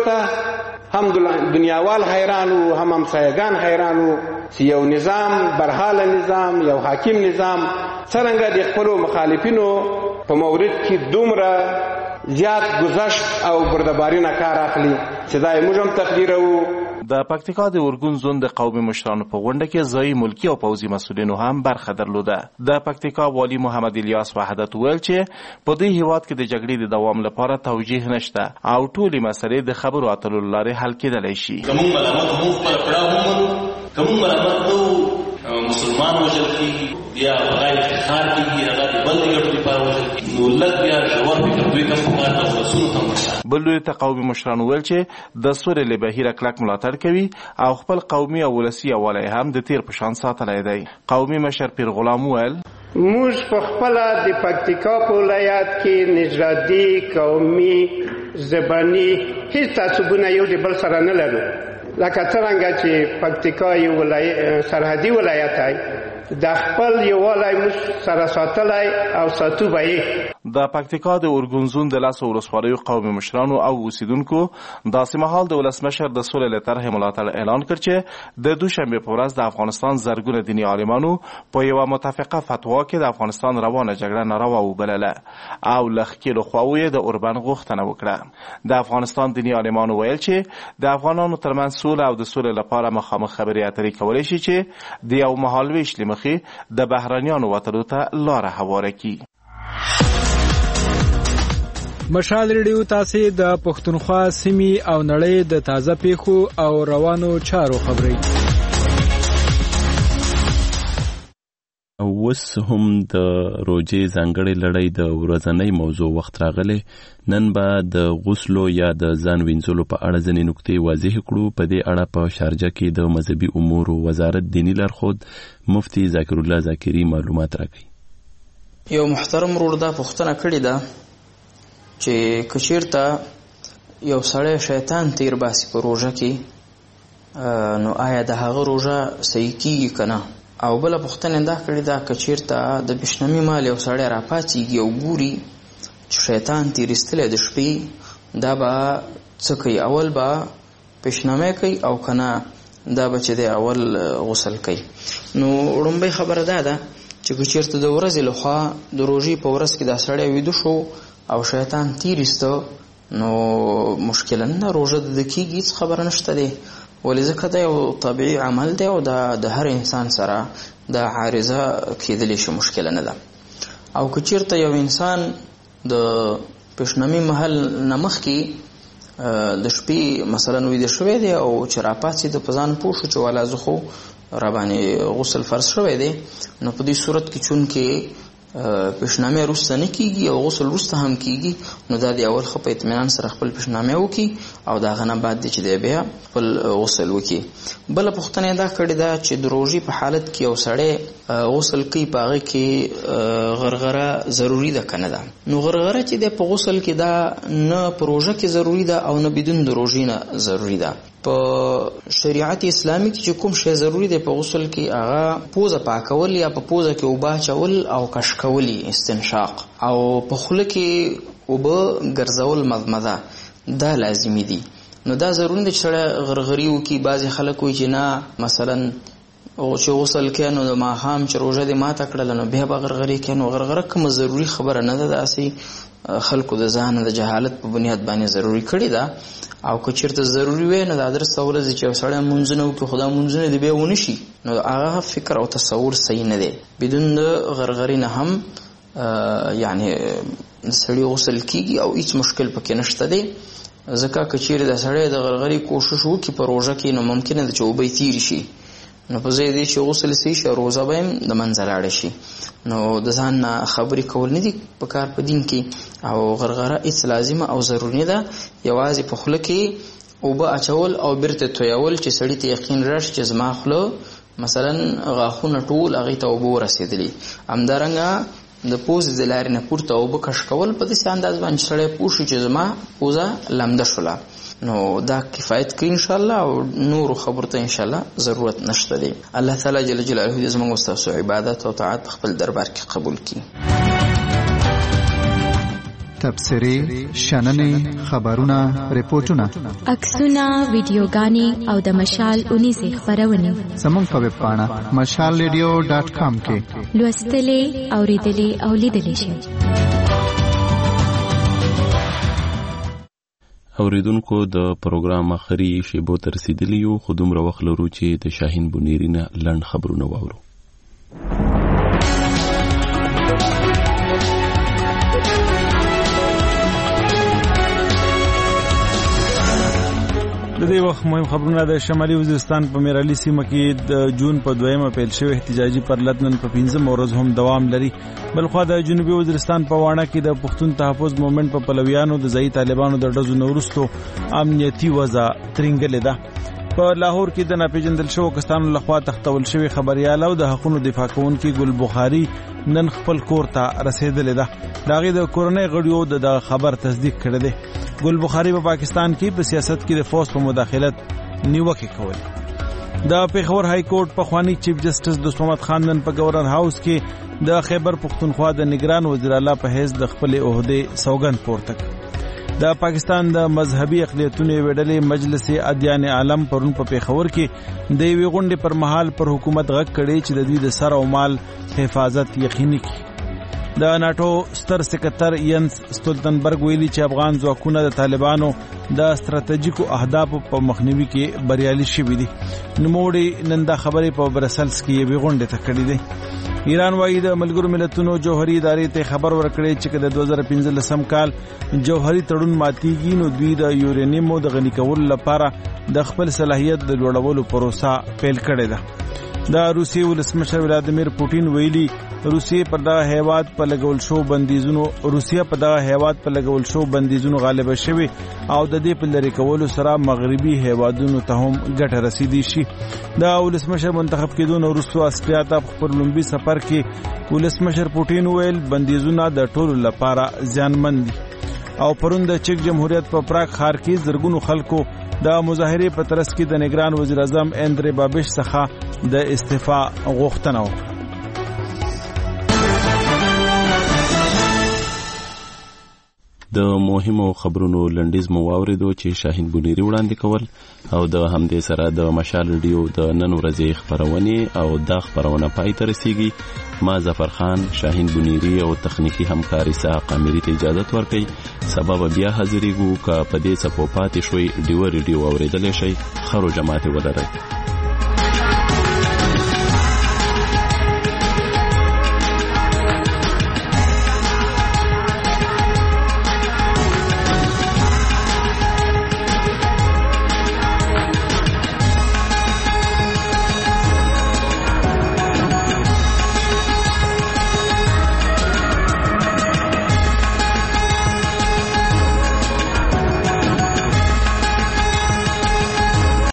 ته هم دنیاوال حیرانو هم همسایگان حیرانو چې یو نظام برحاله نظام یو حاکم نظام څرنګه د خپلو مخالفینو په مورد کې دومره زیات گذشت او بردباری نه کار اخلي چې دا موږ هم تقدیرو.
د پکتیکا د اورګون زون د قومي مشرانو په غونډه کې ځایي ملکی او پوځي مسؤلینو هم برخه درلوده. د پکتیکا والی محمد الیاس وحدت ویل چې په دې هیواد کې د جګړې د دوام لپاره توجیه نشته او ټولې مسلې د خبرو اترو لارې حل کېدلی شي.
کوم ملامت مو خپل پړاو ومنو، کوم ملامت نو مسلمان وژل کېږي یا غیر افتخار کېږي هغه د بل د ګټو لپاره وژل کېږي، نو لږ بیا ژور فکر دوی ته پکار ده ولسونو ته ورسره.
بل لوی تقاومي مشران ویل چې د سولې له بهیره کلک ملاتړ کوي او خپل قومي او ولسي یووالی هم د تیر په شان ساتلی دی. قومي مشر پیر غلام ویل
موږ په خپله د پکتیکا په ولایت کې نژادي قومي زباني هیڅ تعصبونه یو د بل سره نه لرو. لکه څرنګه چې پکتیکا یو ولایت سرحدي ولایت دی د خپل یووالي موږ سره ساتلی او ساتو به یې.
د پکتیکا د اورګونزون د لاسو ولسوالیو قومي مشرانو او اوسیدونکو داسې مهال د ولسمشر د سولې له طرحې ملاتړ اعلان کړ چې د دوشنبې په ورځ د افغانستان زرګونه دیني عالمانو په یوه متفقه فتوا کې د افغانستان روانه جګړه ناروا وبلله او له ښکېلو خواوو یې د اوربند غوښتنه وکړه. د افغانستان دیني عالمانو ویل چې د افغانانو ترمنځ سوله او د سولې لپاره مخامخ خبرې اترې کولی شي چې د یو مهالویش له مخې د بهرنیانو وتلو ته لاره هواره کړي.
مشال ریډیو تاسو د پښتونخوا سیمې او نړۍ د تازه پیښو او روانو چارو خبري.
اوس هم د روجې ځانګړې لړۍ د ورځنۍ موضوع وخت راغلی. نن به د غسلو یا د ځان وینځلو په اړه ځینې نکتې واضح کړو. په دې اړه په شارجه کې د مذهبي امورو وزارت دینی لارښود مفتي ذاکر الله ذاکري معلومات راکړي.
یو محترم ورور دا پوښتنه کړې ده چې کچیرته یو سړی شیطان تیر باسي په روژه کې نو آیا د هغه روژه صحیح کیږي که نه؟ او بله پوښتنه دا کړې ده کچیرته د پیشنمي مال یو سړی راپاڅېږي او ګوري چې شیطان تیر ایستلی د شپې دا به څه کوي؟ اول به پیشنمي کوي او که نه دا به چې دی اول غسل کوي. نو وړومبۍ خبره دا ده چې کچیرته د ورځې لخوا د روژې په ورځ کې دا سړی ویده شو او شیطان تیر ایسته نو مشکله نه، روژه د کیږي، هیڅ خبره نشته دی. ولې ځکه دا یو طبیعي عمل دی او دا د هر انسان سره دا عارضه کېدلی شي، مشکله نه ده. او که چېرته یو انسان د پیشنمي محل نه مخکې د شپې مثلا ویده شوی دی او چې راپاڅېده په ځان پوه شو چې والا زه خو راباندې غسل فرض شوی دی، نو په دې صورت کې چونکې پیشنامه وروسته نه کیږي او غسل وروسته هم کیږي، نو دا د اول خو په اطمینان سره خپل پیشنامه وکړي او د هغه نه بعد دی چې دی بیا خپل غسل وکړي. بله پوښتنه دا کړې ده چې د روژې په حالت کې یو سړی غسل کوي، په هغه کې غرغره ضروري ده که نه ده؟ نو غرغره چې دی په غسل کې دا نه په روژه کې ضروري ده او نه بدون د روژې نه ضروري ده. په شریعت اسلامی کې چې کوم شی ضروری دی په غسل کې هغه پوزه پاکول یا په پوزه کې اوبه اچول او کش کول استنشاق او په خوله کې اوبه ګرځول مضمضه دا لازمي دي. نو دا ضروري دی چې سړی غرغري وکړي. بعضې خلک وایي چې نه مثلا چې غسل کوي نو د ماښام چې روژه دې ماته کړله نو بیا به غرغري کوي. نو غرغره کومه ضروري خبره نه ده، داسې خلکو د ځان د جهالت په بنیاد باندې ضروري کړې ده. او که چېرته ضروري وی نو د درسته ورځې چې یو سړی مونځونه وکړي خو دا مونځونه دې بیا ونه شي، نو هغه فکر او تصور صحیح نه دی. بدون د غرغري نه هم یعنی د سړي غسل کیږي او هیڅ مشکل پکې نشته دی. ځکه که چېرې د سړی د غرغري کوشش وکړي په روژه کې نو ممکنه ده چې اوبه یې تېرې شي، نو په ځای دی چې غسل صحیح شي روژه به هم د منځه لاړه شي. نو د ځان نه خبرې کول نه دي په کار په دین کې، او غرغره هیڅ لازمه او ضروري ده. یوازې په خوله کې اوبه اچول او بیرته تویول چې سړي ته یقین راشي چې زما خوله مثلا غاښونه ټول هغې ته اوبه ورسېدلي. همدارنګه د پوزې د لارې نه پورته اوبه کش کول په داسې انداز باندې سړی پوه شي چې زما پوزه لمده شوله، نو دا کفایت کوي انشاءالله او نورو خبرو ته انشاءالله ضرورت نشته دی. الله تعالی جل جلاله دې زموږ ستاسو عبادت او طاعت په خپل دربار کې قبول کړي.
تبصرې، شننې، خبرونه، ریپورتونه،
عکسونه، ویډیوګانې او د مشال اونیزې خپرونې
زموږ په ویب پاڼه مشال ریډیو ډاټ کام کې
لوستلې، اورېدلې او لیدلې شئ.
اوریدونکو د پروګرام اخري شیبو ته رسیدلی یو، خو دومره وخت لرو چې د شاهین بنيري نه لنډ خبرونه واورو.
د دې وخت مهم خبرونه د شمالي وزیرستان په میرالي سیمه کې د جون په دویمه پیل شوی احتجاجي پرلط نن په پنځمه ورځ هم دوام لري. بلخوا د جنوبي وزیرستان په واڼه کې د پښتون تحفظ مومنټ په پلویانو د ځایي طالبانو د ډزو نه وروسته امنیتي وضع ترنګلې ده. په لاهور کې د ناپېژندل شوو کسانو لخوا تختول شوی خبريال او د حقوقو دفاع کوونکي ګل بخاري نن خپل کور ته رسیدلې ده. دا غي د کورنۍ غړیو د خبر تصدیق کړی دی. ګل بخاري په پاکستان کې په سیاست کې د فوج په مداخلت نیوکه کولې. د پیښور های کورټ په خوانی چیف جسټس دوست محمد خان نن په گورنر هاوس کې د خیبر پختونخوا د نگران وزیر اعلی په حیث د خپل عہده سوګند پورته کړ. د پاکستان د مذهبي اقلیتونو وډلې مجلس ادیان عالم پرون په پیښور کې د وی غونډې پر مهال پر حکومت غږ کړي چې د دوی د سر او مال حفاظت یقیني کړي. د ناتو ستر سکرټر ینس ستولتنبرګ ویلي چې افغان ځواکونه د طالبانو د ستراتیژیکو اهدافو په مخنیوي کې بریالي شوي دي. نوموړي نن دا خبرې په برسلز کې یوې غونډې ته کړې ده. ایران وايي د ملګرو ملتونو جوهري ادارې ته خبر ورکړي چې د دوه زره پنځلسم کال جوهري تړون ماتیږي نو دوی د یورانیمو د غني کولو لپاره د خپل صلاحیت د لوړولو پروسه پیل کړې ده. د روسیې ولسمشر ولادیمیر پوټین ویلي روسیې پر دغه هیواد په لګول شو بندیزونو روسیه په دغه هیواد په لګول شو بندیزونو غالب شوي او د دې په لری کولو سره مغربي هیوادونو ته هم ګټه رسیدي شي. د ولسمشر منتخب کېدو نو وروسته استرالیا ته خپل لومړي سفر کې ولسمشر پوټین ویل بندیزونه د ټولو لپاره زیانمن دي. او پرون د چک جمهوریت په پراګ ښار کې زرګونو خلکو د مظاهرې په ترڅ کې د نگران وزیر اعظم اندری بابش څخه د استعفا غوښتنه وکړه.
د مهمو خبرونو لنډیز مو واوریدو چې شاهین بونیری وړاندې کول او د همدې سره د مشال ریډیو د نن ورځې خبرونه او د خبرونه پای ته رسیږي. ما ظفر خان، شاهین بونیری او تخنیکی همکاري ساق اميري ته اجازه ورکړي. سبب بیا حاضرېږو که په دې څپو پاتې شوي ډیو ریډیو اوریدل شي. خرو جماعت ولرئ.